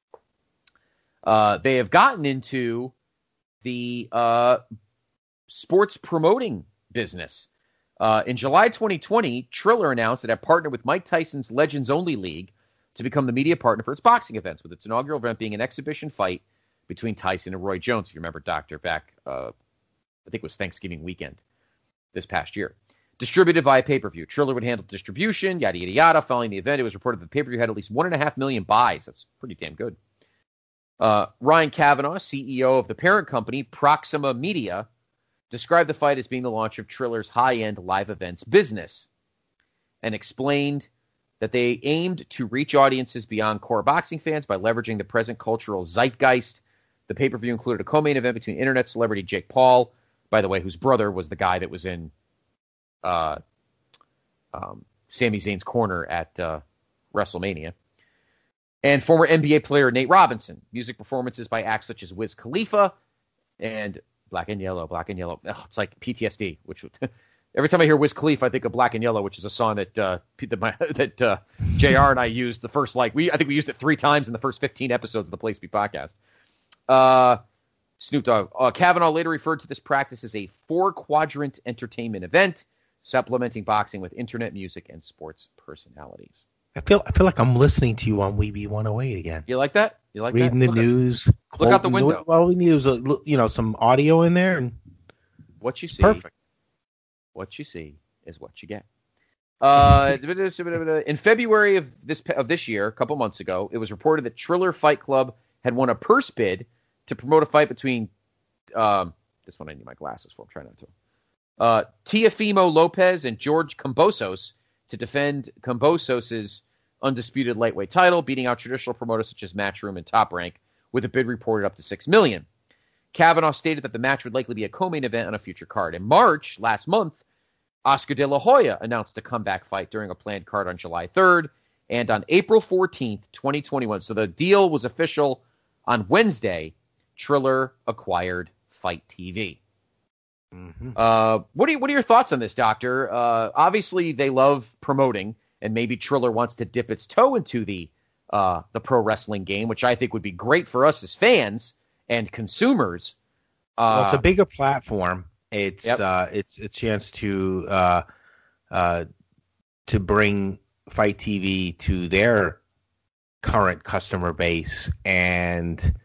Uh, they have gotten into the uh, sports promoting business. Uh, in July twenty twenty, Triller announced it had partnered with Mike Tyson's Legends Only League to become the media partner for its boxing events, with its inaugural event being an exhibition fight between Tyson and Roy Jones, if you remember, Doctor, back, uh, I think it was Thanksgiving weekend this past year. Distributed via pay-per-view. Triller would handle distribution, yada, yada, yada. Following the event, it was reported that the pay-per-view had at least one and a half million buys. That's pretty damn good. Uh, Ryan Kavanaugh, C E O of the parent company, Proxima Media, described the fight as being the launch of Triller's high-end live events business and explained that they aimed to reach audiences beyond core boxing fans by leveraging the present cultural zeitgeist. The pay-per-view included a co-main event between internet celebrity Jake Paul, by the way, whose brother was the guy that was in uh, um, Sami Zayn's corner at uh, WrestleMania, and former N B A player Nate Robinson. Music performances by acts such as Wiz Khalifa and Black and Yellow, Black and Yellow. Ugh, it's like P T S D, which every time I hear Wiz Khalifa, I think of Black and Yellow, which is a song that uh, that uh, J R and I used the first, like, we I think we used it three times in the first fifteen episodes of the Place Be podcast. Uh, Snoop Dogg. Uh, Kavanaugh later referred to this practice as a four-quadrant entertainment event, supplementing boxing with internet music and sports personalities. I feel I feel like I'm listening to you on Weeby one oh eight again. You like that? You like reading that? the look news? At, look out the window. All we need is a, you know some audio in there, and what you see. Perfect. What you see is what you get. Uh, in February of this of this year, a couple months ago, it was reported that Triller Fight Club had won a purse bid to promote a fight between. Um, this one I need my glasses for. I'm trying not to. Uh, Teofimo Lopez and George Kambosos to defend Kambosos' undisputed lightweight title, beating out traditional promoters such as Matchroom and Top Rank, with a bid reported up to six million dollars. Kavanaugh stated that the match would likely be a co-main event on a future card. In March, last month, Oscar De La Hoya announced a comeback fight during a planned card on July third, and on April fourteenth, twenty twenty-one. So the deal was official on Wednesday. Triller acquired Fight T V. Mm-hmm. Uh, what are you, what are your thoughts on this, Doctor? Uh, obviously, they love promoting, and maybe Triller wants to dip its toe into the uh, the pro wrestling game, which I think would be great for us as fans and consumers. Uh, well, it's a bigger platform. It's yep. uh, it's a chance to uh, uh, to bring Fight T V to their current customer base, and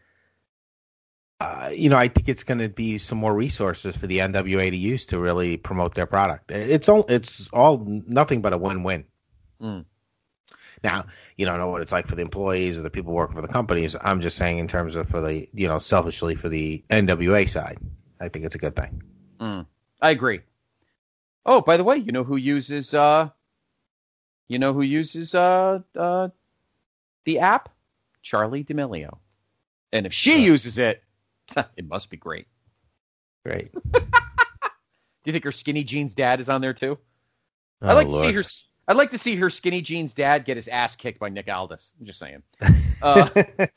uh, you know, I think it's going to be some more resources for the N W A to use to really promote their product. It's all it's all nothing but a win-win. Mm. Now, you don't know what it's like for the employees or the people working for the companies. I'm just saying in terms of for the, you know, selfishly for the N W A side, I think it's a good thing. Mm. I agree. Oh, by the way, you know who uses, uh, you know who uses uh, uh, the app? Charlie D'Amelio. And if she yeah. uses it, it must be great. Great. Do you think her Skinny Jeans dad is on there too? Oh, I'd like Lord. to see her. I'd like to see her Skinny Jeans dad get his ass kicked by Nick Aldis. I'm just saying. Uh,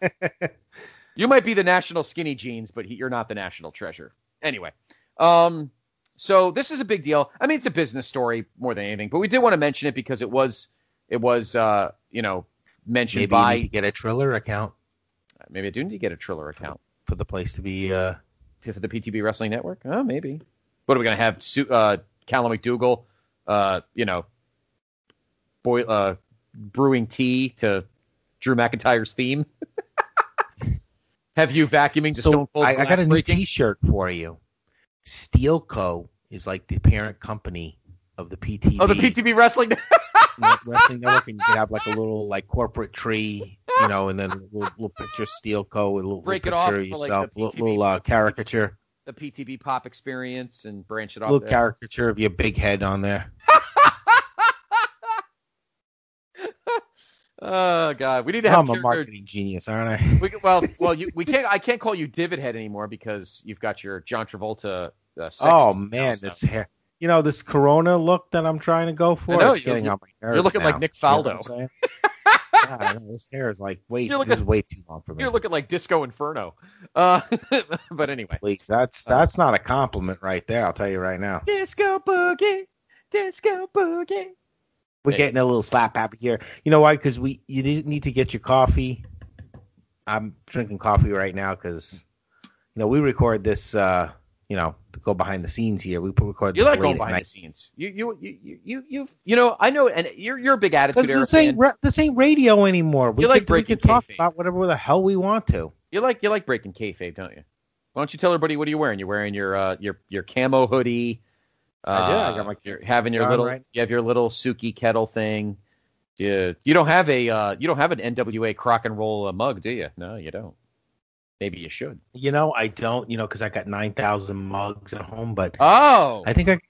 you might be the national Skinny Jeans, but he, you're not the national treasure. Anyway, um, so this is a big deal. I mean, it's a business story more than anything, but we did want to mention it because it was, it was, uh, you know, mentioned Maybe by. You need to get a Triller account. Maybe I do need to get a Triller account for the place to be uh, for the P T B Wrestling Network? Oh, maybe. What are we going to have? Uh, Callum McDougall, uh, you know, boy, uh, brewing tea to Drew McIntyre's theme? Have you vacuuming to so Stone Cold's I, I got a new breaking? T-shirt for you. Steel Co. is like the parent company of the P T B. Oh, the P T B Wrestling Wrestling Network, and you can have like a little like corporate tree, you know, and then a little, little picture of Steel Co. with a little, Break little it picture off of for, yourself, like, the little, P T B little uh, caricature, the P T B Pop Experience, and branch it off. little there. caricature of your big head on there. Oh God, we need to have. I'm a your, marketing genius, aren't I? we, well, well, you, we can't. I can't call you Divot Head anymore because you've got your John Travolta. Uh, sex Oh now, man, so. this hair. You know, this Corona look that I'm trying to go for. I know, it's you're, getting you're, on my nerves. you're looking now. like Nick You know Faldo. what I'm saying? Yeah, I know, this hair is like wait, You're this looking- is way too long for me. You're looking like Disco Inferno. Uh, but anyway, Please, that's that's not a compliment right there. I'll tell you right now. Disco Boogie, Disco Boogie. We're Hey. getting a little slap happy here. You know why? Because we you need to get your coffee. I'm drinking coffee right now because you know we record this. Uh, you know, to go behind the scenes here, we record. You this like late going at behind night. the scenes. You, you, you, you, you, you've, you know, I know, and you're, you're a big Attitude Because Era this ain't fan. ra- this ain't radio anymore. We You could, like we breaking could talk kayfabe. about whatever the hell we want to. You like, you like breaking kayfabe, don't you? Why don't you tell everybody what are you wearing? You're wearing your, uh, your, your camo hoodie. Uh, I did. I got my You're having your on little, right. you have your little Suki kettle thing. You, you don't have a, uh, you don't have an N W A Crock and Roll uh, mug, do you? No, you don't. Maybe you should. You know, I don't. You know, because I got nine thousand mugs at home, but Oh, I think I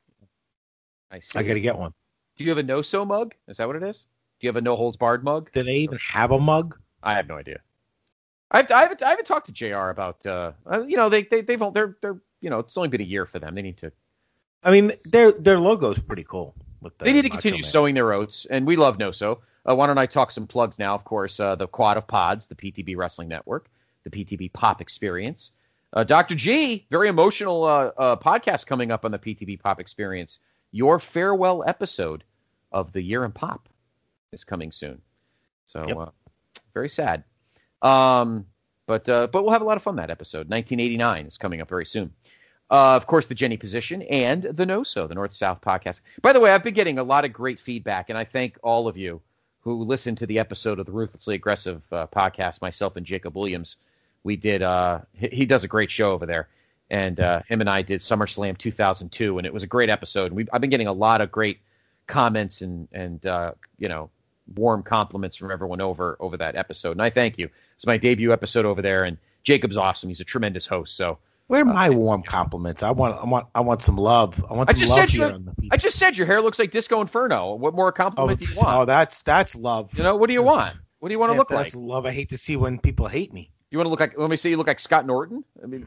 I see. I got to get one. Do you have a no-so mug? Is that what it is? Do you have a no holds barred mug? Do they even have a mug? I have no idea. I've, I haven't I haven't talked to J R about uh, uh you know they they they've they're they're you know it's only been a year for them. They need to I mean, their their logo's pretty cool. With the they need to Macho continue Man. sowing their oats, and we love no-so. Uh, why don't I talk some plugs now? Of course, uh, the Quad of Pods, the P T B Wrestling Network, the P T B Pop Experience. Uh, Doctor G, very emotional uh, uh, podcast coming up on the P T B Pop Experience. Your farewell episode of the Year in Pop is coming soon. So Yep. uh, very sad. Um, but uh, but we'll have a lot of fun that episode. nineteen eighty-nine is coming up very soon. Uh, of course, the Jenny Position and the No-So, the North-South podcast. By the way, I've been getting a lot of great feedback, and I thank all of you who listened to the episode of the Ruthlessly Aggressive uh, podcast, myself and Jacob Williams. We did, uh, he, he does a great show over there, and uh, him and I did SummerSlam two thousand two, and it was a great episode. And we, I've been getting a lot of great comments and, and uh, you know, warm compliments from everyone over over that episode, and I thank you. It's my debut episode over there, and Jacob's awesome. He's a tremendous host, so... Where are my warm compliments? I want, I want, I want some love. I want I some just love said here you. on the I just said your hair looks like Disco Inferno. What more oh, compliment do you oh, want? that's that's love. You know, what do you want? What do you want to Yeah, look like? that's love. I hate to see when people hate me. You want to look like? Let me say you look like Scott Norton. I mean,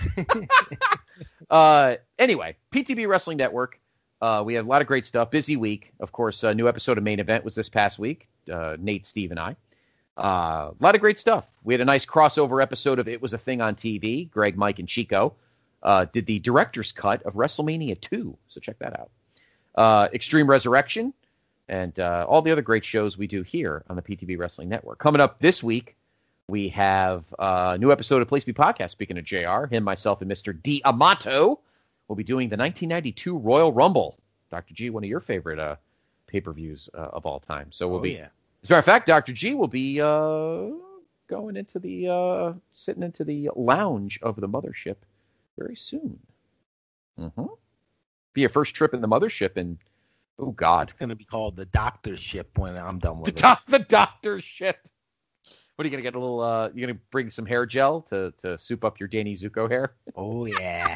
uh, anyway, P T B Wrestling Network. Uh, we have a lot of great stuff. Busy week, of course. A new episode of Main Event was this past week. Uh, Nate, Steve, and I. Uh, a lot of great stuff. We had a nice crossover episode of It Was a Thing on T V. Greg, Mike, and Chico uh, did the director's cut of WrestleMania two. So check that out. Uh, Extreme Resurrection and uh, all the other great shows we do here on the P T B Wrestling Network. Coming up this week, we have a new episode of Place to Be Podcast. Speaking of J R, him, myself, and Mister D. Amato will be doing the nineteen ninety-two Royal Rumble. Doctor G, one of your favorite uh, pay-per-views uh, of all time. So we'll Oh, be... yeah. As a matter of fact, Doctor G will be uh, going into the uh, sitting into the lounge of the mothership very soon. Mm-hmm. Be your first trip in the mothership, and oh god, It's going to be called the Doctor's Ship when I'm done the, with it. doc- the doctor ship. What are you gonna get a little? Uh, you gonna bring some hair gel to to soup up your Danny Zuko hair? Oh yeah.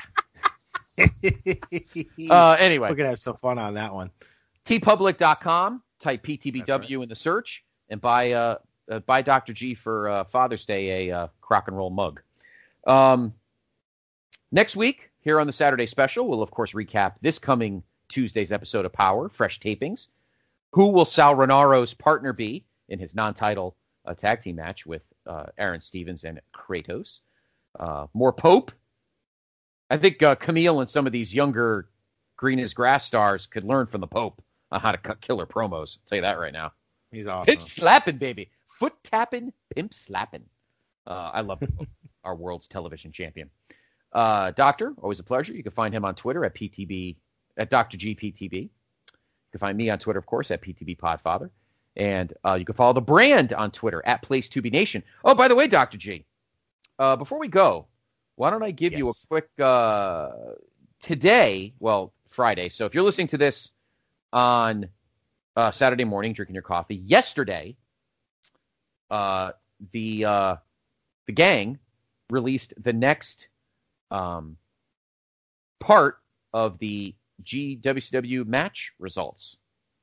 Uh, anyway, We're gonna have some fun on that one. t public dot com. Type P T B W That's right. in the search and buy uh, uh buy Doctor G for uh, Father's Day a uh, Crock and Roll mug. Um, next week here on the Saturday special, we'll of course recap this coming Tuesday's episode of Power, fresh tapings. Who will Sal Renaro's partner be in his non-title uh, tag team match with uh, Aaron Stevens and Kratos? Uh, more Pope. I think uh, Camille and some of these younger green as grass stars could learn from the Pope on how to cut killer promos. I'll tell you that right now. He's awesome. Pimp slapping, baby. Foot tapping, pimp slapping. Uh, I love the Pope, our world's television champion. Uh, Doctor, always a pleasure. You can find him on Twitter at P T B, at Doctor G P T B. You can find me on Twitter, of course, at P T B Podfather. And uh, you can follow the brand on Twitter at Place to Be Nation. Oh, by the way, Doctor G, uh, before we go, why don't I give yes. you a quick uh, today, well, Friday. So if you're listening to this on uh, Saturday morning, drinking your coffee, yesterday, uh, the uh, the gang released the next um, part of the G W C W match results.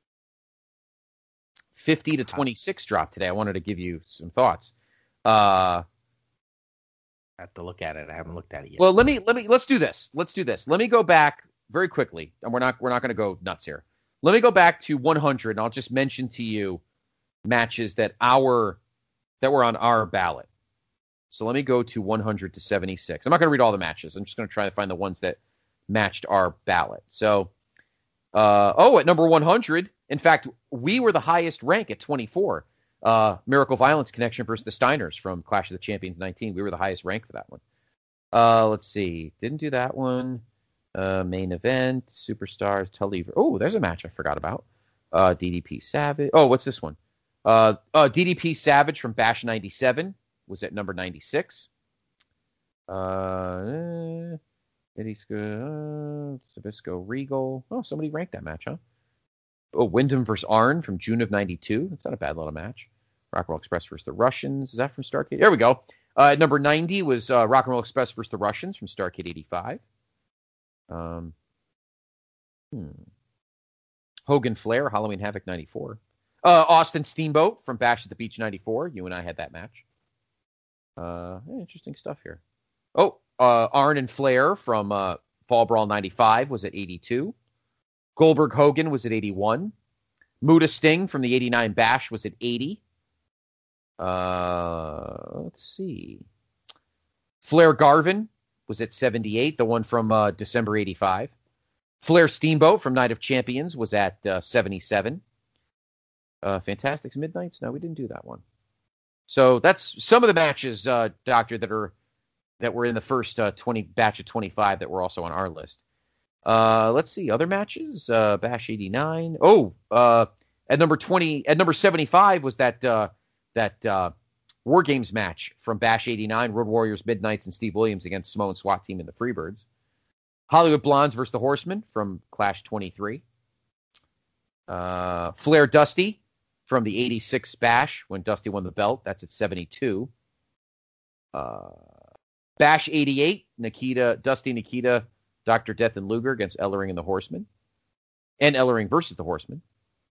fifty to twenty-six dropped today. I wanted to give you some thoughts. Uh, I have to look at it. I haven't looked at it yet. Well, let me let me let's do this. Let's do this. Let me go back very quickly, and we're not we're not going to go nuts here. Let me go back to one hundred, and I'll just mention to you matches that our that were on our ballot. So let me go to one hundred to seventy-six. I'm not going to read all the matches. I'm just going to try to find the ones that matched our ballot. So, uh, oh, at number one hundred, in fact, we were the highest rank at twenty-four. Uh, Miracle Violence Connection versus the Steiners from Clash of the Champions nineteen. We were the highest rank for that one. Uh, let's see. Didn't do that one. Uh, main event, Superstars, Tully. Oh, there's a match I forgot about. Uh, D D P Savage. Oh, what's this one? Uh, uh, D D P Savage from Bash ninety-seven was at number ninety-six. Uh, Eddie uh, Sabisco Regal. Oh, somebody ranked that match, huh? Oh, Wyndham versus Arn from June of ninety-two. That's not a bad little match. Rock and Roll Express versus the Russians. Is that from Starrcade? There we go. Uh, number ninety was uh, Rock and Roll Express versus the Russians from Starrcade eighty-five. Um, hmm. Hogan Flair, Halloween Havoc ninety-four. Uh, Austin Steamboat from Bash at the Beach ninety-four. You and I had that match. Uh, interesting stuff here. Oh, uh, Arn and Flair from uh, Fall Brawl ninety-five was at eighty-two. Goldberg Hogan was at eighty-one. Muta Sting from the eighty-nine Bash was at eighty. Uh, let's see. Flair Garvin was at seventy-eight, the one from uh, December eighty-five. Flair Steamboat from Night of Champions was at uh, seventy-seven. Uh, Fantastics Midnights? No, we didn't do that one. So that's some of the matches, uh, Doctor, that are that were in the first uh, twenty batch of twenty-five that were also on our list. Uh, let's see, other matches. Uh, Bash eighty-nine. Oh, uh, at number twenty, at number seventy-five was that uh, that uh, War Games match from Bash eighty-nine. Road Warriors, Midnights, and Steve Williams against Samoan SWAT Team and the Freebirds. Hollywood Blondes versus the Horsemen from Clash twenty-three. Uh, Flair Dusty from the eighty-six Bash when Dusty won the belt. That's at seventy-two. Uh, Bash eighty-eight. Nikita, Dusty, Nikita, Doctor Death, and Luger against Ellering and the Horsemen. And Ellering versus the Horsemen.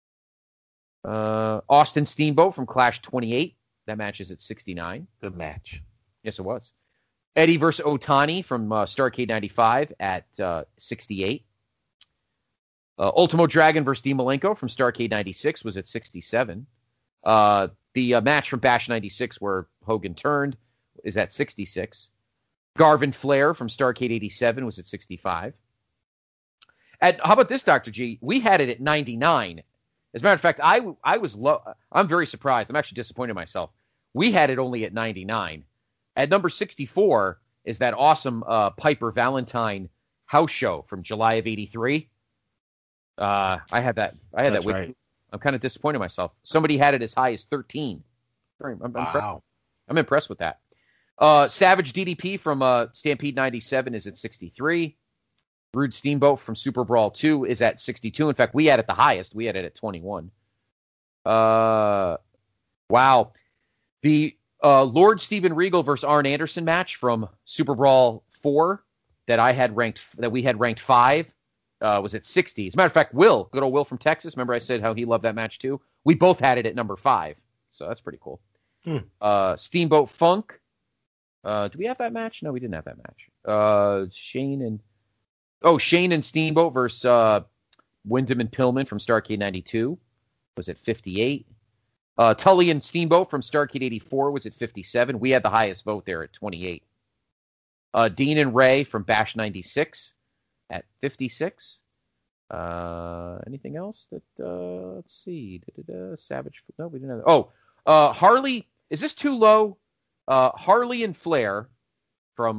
Uh, Austin Steamboat from Clash twenty-eight. That match is at sixty-nine. Good match. Yes, it was. Eddie versus Otani from uh, Starrcade ninety-five at uh, sixty-eight. Uh, Ultimo Dragon versus Dean Malenko from Starrcade ninety-six was at sixty-seven. Uh, the uh, match from Bash ninety-six where Hogan turned is at sixty-six. Garvin Flair from Starrcade eighty-seven was at sixty-five. At, how about this, Doctor G? We had it at ninety-nine. As a matter of fact, I, I was low. I'm very surprised. I'm actually disappointed in myself. We had it only at ninety-nine. At number sixty-four is that awesome uh, Piper Valentine house show from July of eighty-three. Uh, I had that. I had That's that with right. I'm kind of disappointed in myself. Somebody had it as high as thirteen. I'm, I'm Wow. impressed. I'm impressed with that. Uh, Savage D D P from uh, Stampede ninety-seven is at sixty-three. Rude Steamboat from Super Brawl two is at sixty-two. In fact, we had it the highest. We had it at twenty-one. Uh, wow. The uh, Lord Steven Regal versus Arn Anderson match from Super Brawl four that I had ranked that we had ranked five uh, was at sixty. As a matter of fact, Will, good old Will from Texas. Remember I said how he loved that match too? We both had it at number five. So that's pretty cool. Hmm. Uh, Steamboat Funk. Uh, do we have that match? No, we didn't have that match. Uh, Shane and oh, Shane and Steamboat versus uh, Wyndham and Pillman from Starrcade ninety-two was at fifty-eight. Uh, Tully and Steamboat from Starrcade eighty-four was at fifty-seven. We had the highest vote there at twenty-eight. Uh, Dean and Ray from Bash ninety-six at fifty-six. Uh, anything else that, uh, let's see. Da-da-da, Savage. No, we didn't have that. Oh, uh, Harley. Is this too low? Uh, Harley and Flair from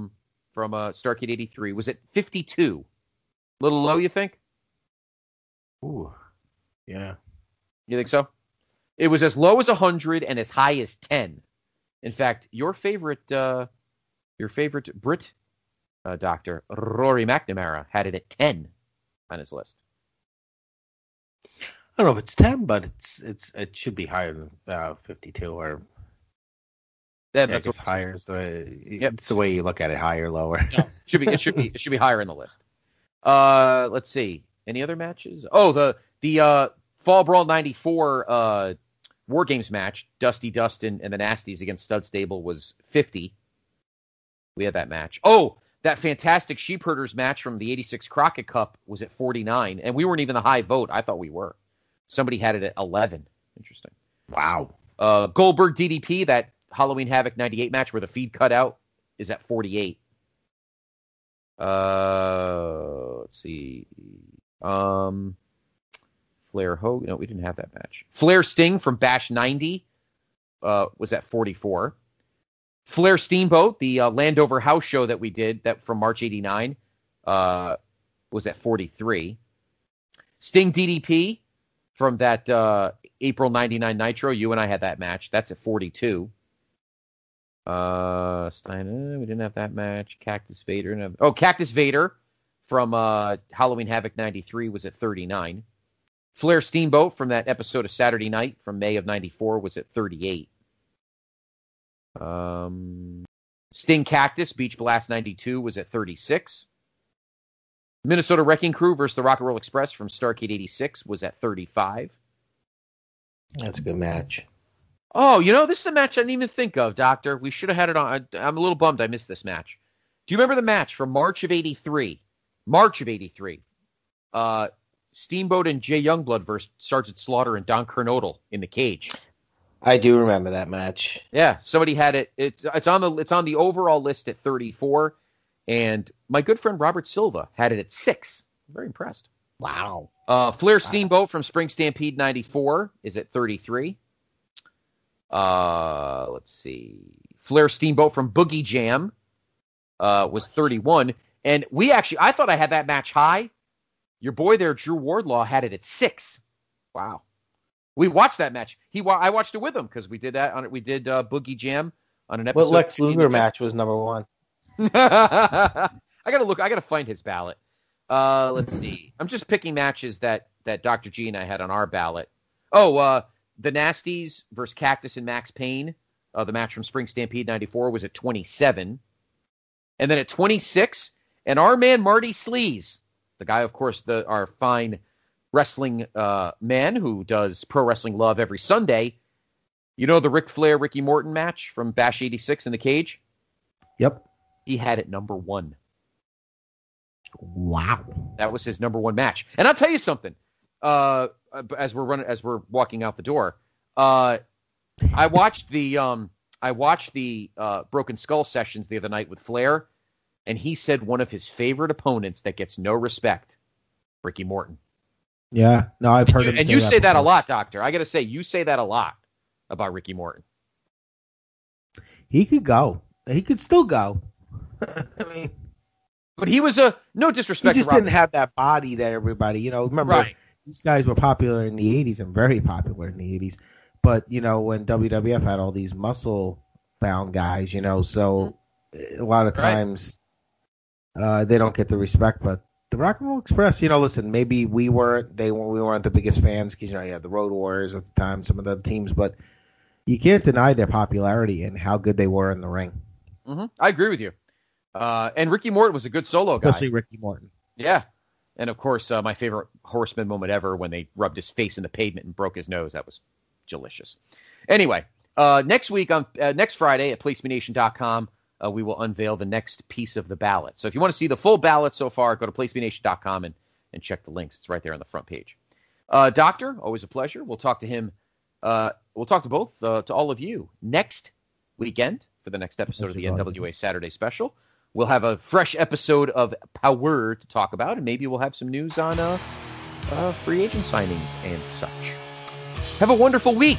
from uh, Starrcade eighty-three was at fifty-two. A little low, you think? Ooh, yeah. You think so? It was as low as one hundred and as high as ten. In fact, your favorite, uh, your favorite Brit uh, doctor, Rory McNamara, had it at ten on his list. I don't know if it's ten, but it's it's it should be higher than uh, fifty-two or. Yeah, Yeah, that's it's what, higher. Is the Yep. it's the way you look at it, higher, lower. no, it should be. It should be. It should be higher in the list. Uh, let's see. Any other matches? Oh, the the uh, Fall Brawl ninety-four uh, War Games match, Dusty Dustin and the Nasties against Stud Stable was fifty. We had that match. Oh, that fantastic Sheep Herders match from the eighty-six Crockett Cup was at forty-nine, and we weren't even the high vote. I thought we were. Somebody had it at eleven. Interesting. Wow. Uh, Goldberg D D P, that Halloween Havoc ninety-eight match where the feed cut out, is at forty-eight. Uh, let's see. Um, Flair Hogan. No, we didn't have that match. Flair Sting from Bash ninety uh, was at forty-four. Flair Steamboat, the uh, Landover House show that we did that from March eighty-nine, uh, was at forty-three. Sting D D P from that uh, April ninety-nine Nitro, you and I had that match. That's at forty-two. Uh, Steiner, we didn't have that match. Cactus Vader. No. Oh, Cactus Vader from uh, Halloween Havoc ninety-three was at thirty-nine. Flair Steamboat from that episode of Saturday Night from May of ninety-four was at thirty-eight. Um, Sting Cactus Beach Blast ninety-two was at thirty-six. Minnesota Wrecking Crew versus the Rock and Roll Express from Starrcade eighty-six was at thirty-five. That's a good match. Oh, you know, this is a match I didn't even think of, Doctor. We should have had it on. I, I'm a little bummed I missed this match. Do you remember the match from March of eighty-three? March of eighty-three. Uh, Steamboat and Jay Youngblood versus Sergeant Slaughter and Don Kernodle in the cage. I do remember that match. Yeah, somebody had it. It's it's on the it's on the overall list at thirty-four, and my good friend Robert Silva had it at six. I'm very impressed. Wow. Uh, Flair Steamboat from Spring Stampede ninety-four is at thirty-three. Uh, let's see. Flair Steamboat from Boogie Jam uh, was thirty-one. And we actually, I thought I had that match high. Your boy there, Drew Wardlaw, had it at six. Wow. We watched that match. He, I watched it with him because we did that on it. We did uh, Boogie Jam on an episode. What Lex Luger match was number one? I gotta look. I gotta find his ballot. Uh, let's see. I'm just picking matches that that Doctor G and I had on our ballot. Oh, uh, the Nasties versus Cactus and Max Payne. Uh, the match from Spring Stampede ninety-four was at twenty-seven, and then at twenty-six, and our man Marty Sleaze, the guy, of course, the our fine wrestling uh, man who does Pro Wrestling Love every Sunday. You know the Ric Flair Ricky Morton match from Bash eighty-six in the cage? Yep. He had it number one. Wow. That was his number one match. And I'll tell you something. Uh, as we're running, as we're walking out the door, uh, I watched the um, I watched the uh, Broken Skull sessions the other night with Flair, and he said one of his favorite opponents that gets no respect, Ricky Morton. Yeah. No, I've heard and him. And say you that say that a before. lot, Doctor. I got to say, you say that a lot about Ricky Morton. He could go. He could still go. I mean, But he was a no he disrespect. just to Robert. didn't have that body that everybody, you know, remember, Right. these guys were popular in the eighties and very popular in the eighties. But, you know, when W W F had all these muscle-bound guys, you know, so a lot of Right. times uh, they don't get the respect. But the Rock and Roll Express, you know, listen, maybe we weren't, they weren't, we weren't the biggest fans because, you know, you had the Road Warriors at the time, some of the other teams, but you can't deny their popularity and how good they were in the ring. Mm-hmm. I agree with you. Uh, and Ricky Morton was a good solo guy. Especially Ricky Morton. Yeah. And, of course, uh, my favorite Horseman moment ever when they rubbed his face in the pavement and broke his nose. That was delicious. Anyway, uh, next week, on uh, next Friday at place me nation dot com, uh, we will unveil the next piece of the ballot. So if you want to see the full ballot so far, go to place me nation dot com and, and check the links. It's right there on the front page. Uh, Doctor, always a pleasure. We'll talk to him. Uh, we'll talk to both, uh, to all of you next weekend for the next episode of the N W A Saturday Special. We'll have a fresh episode of Power to talk about, and maybe we'll have some news on uh, uh, free agent signings and such. Have a wonderful week.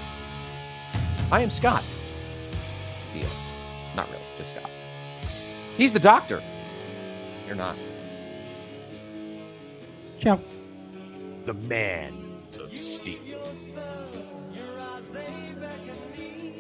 I am Scott. Deal. Not really, just Scott. He's the Doctor. You're not. Ciao. The Man of Steel. Your eyes, they beckon me.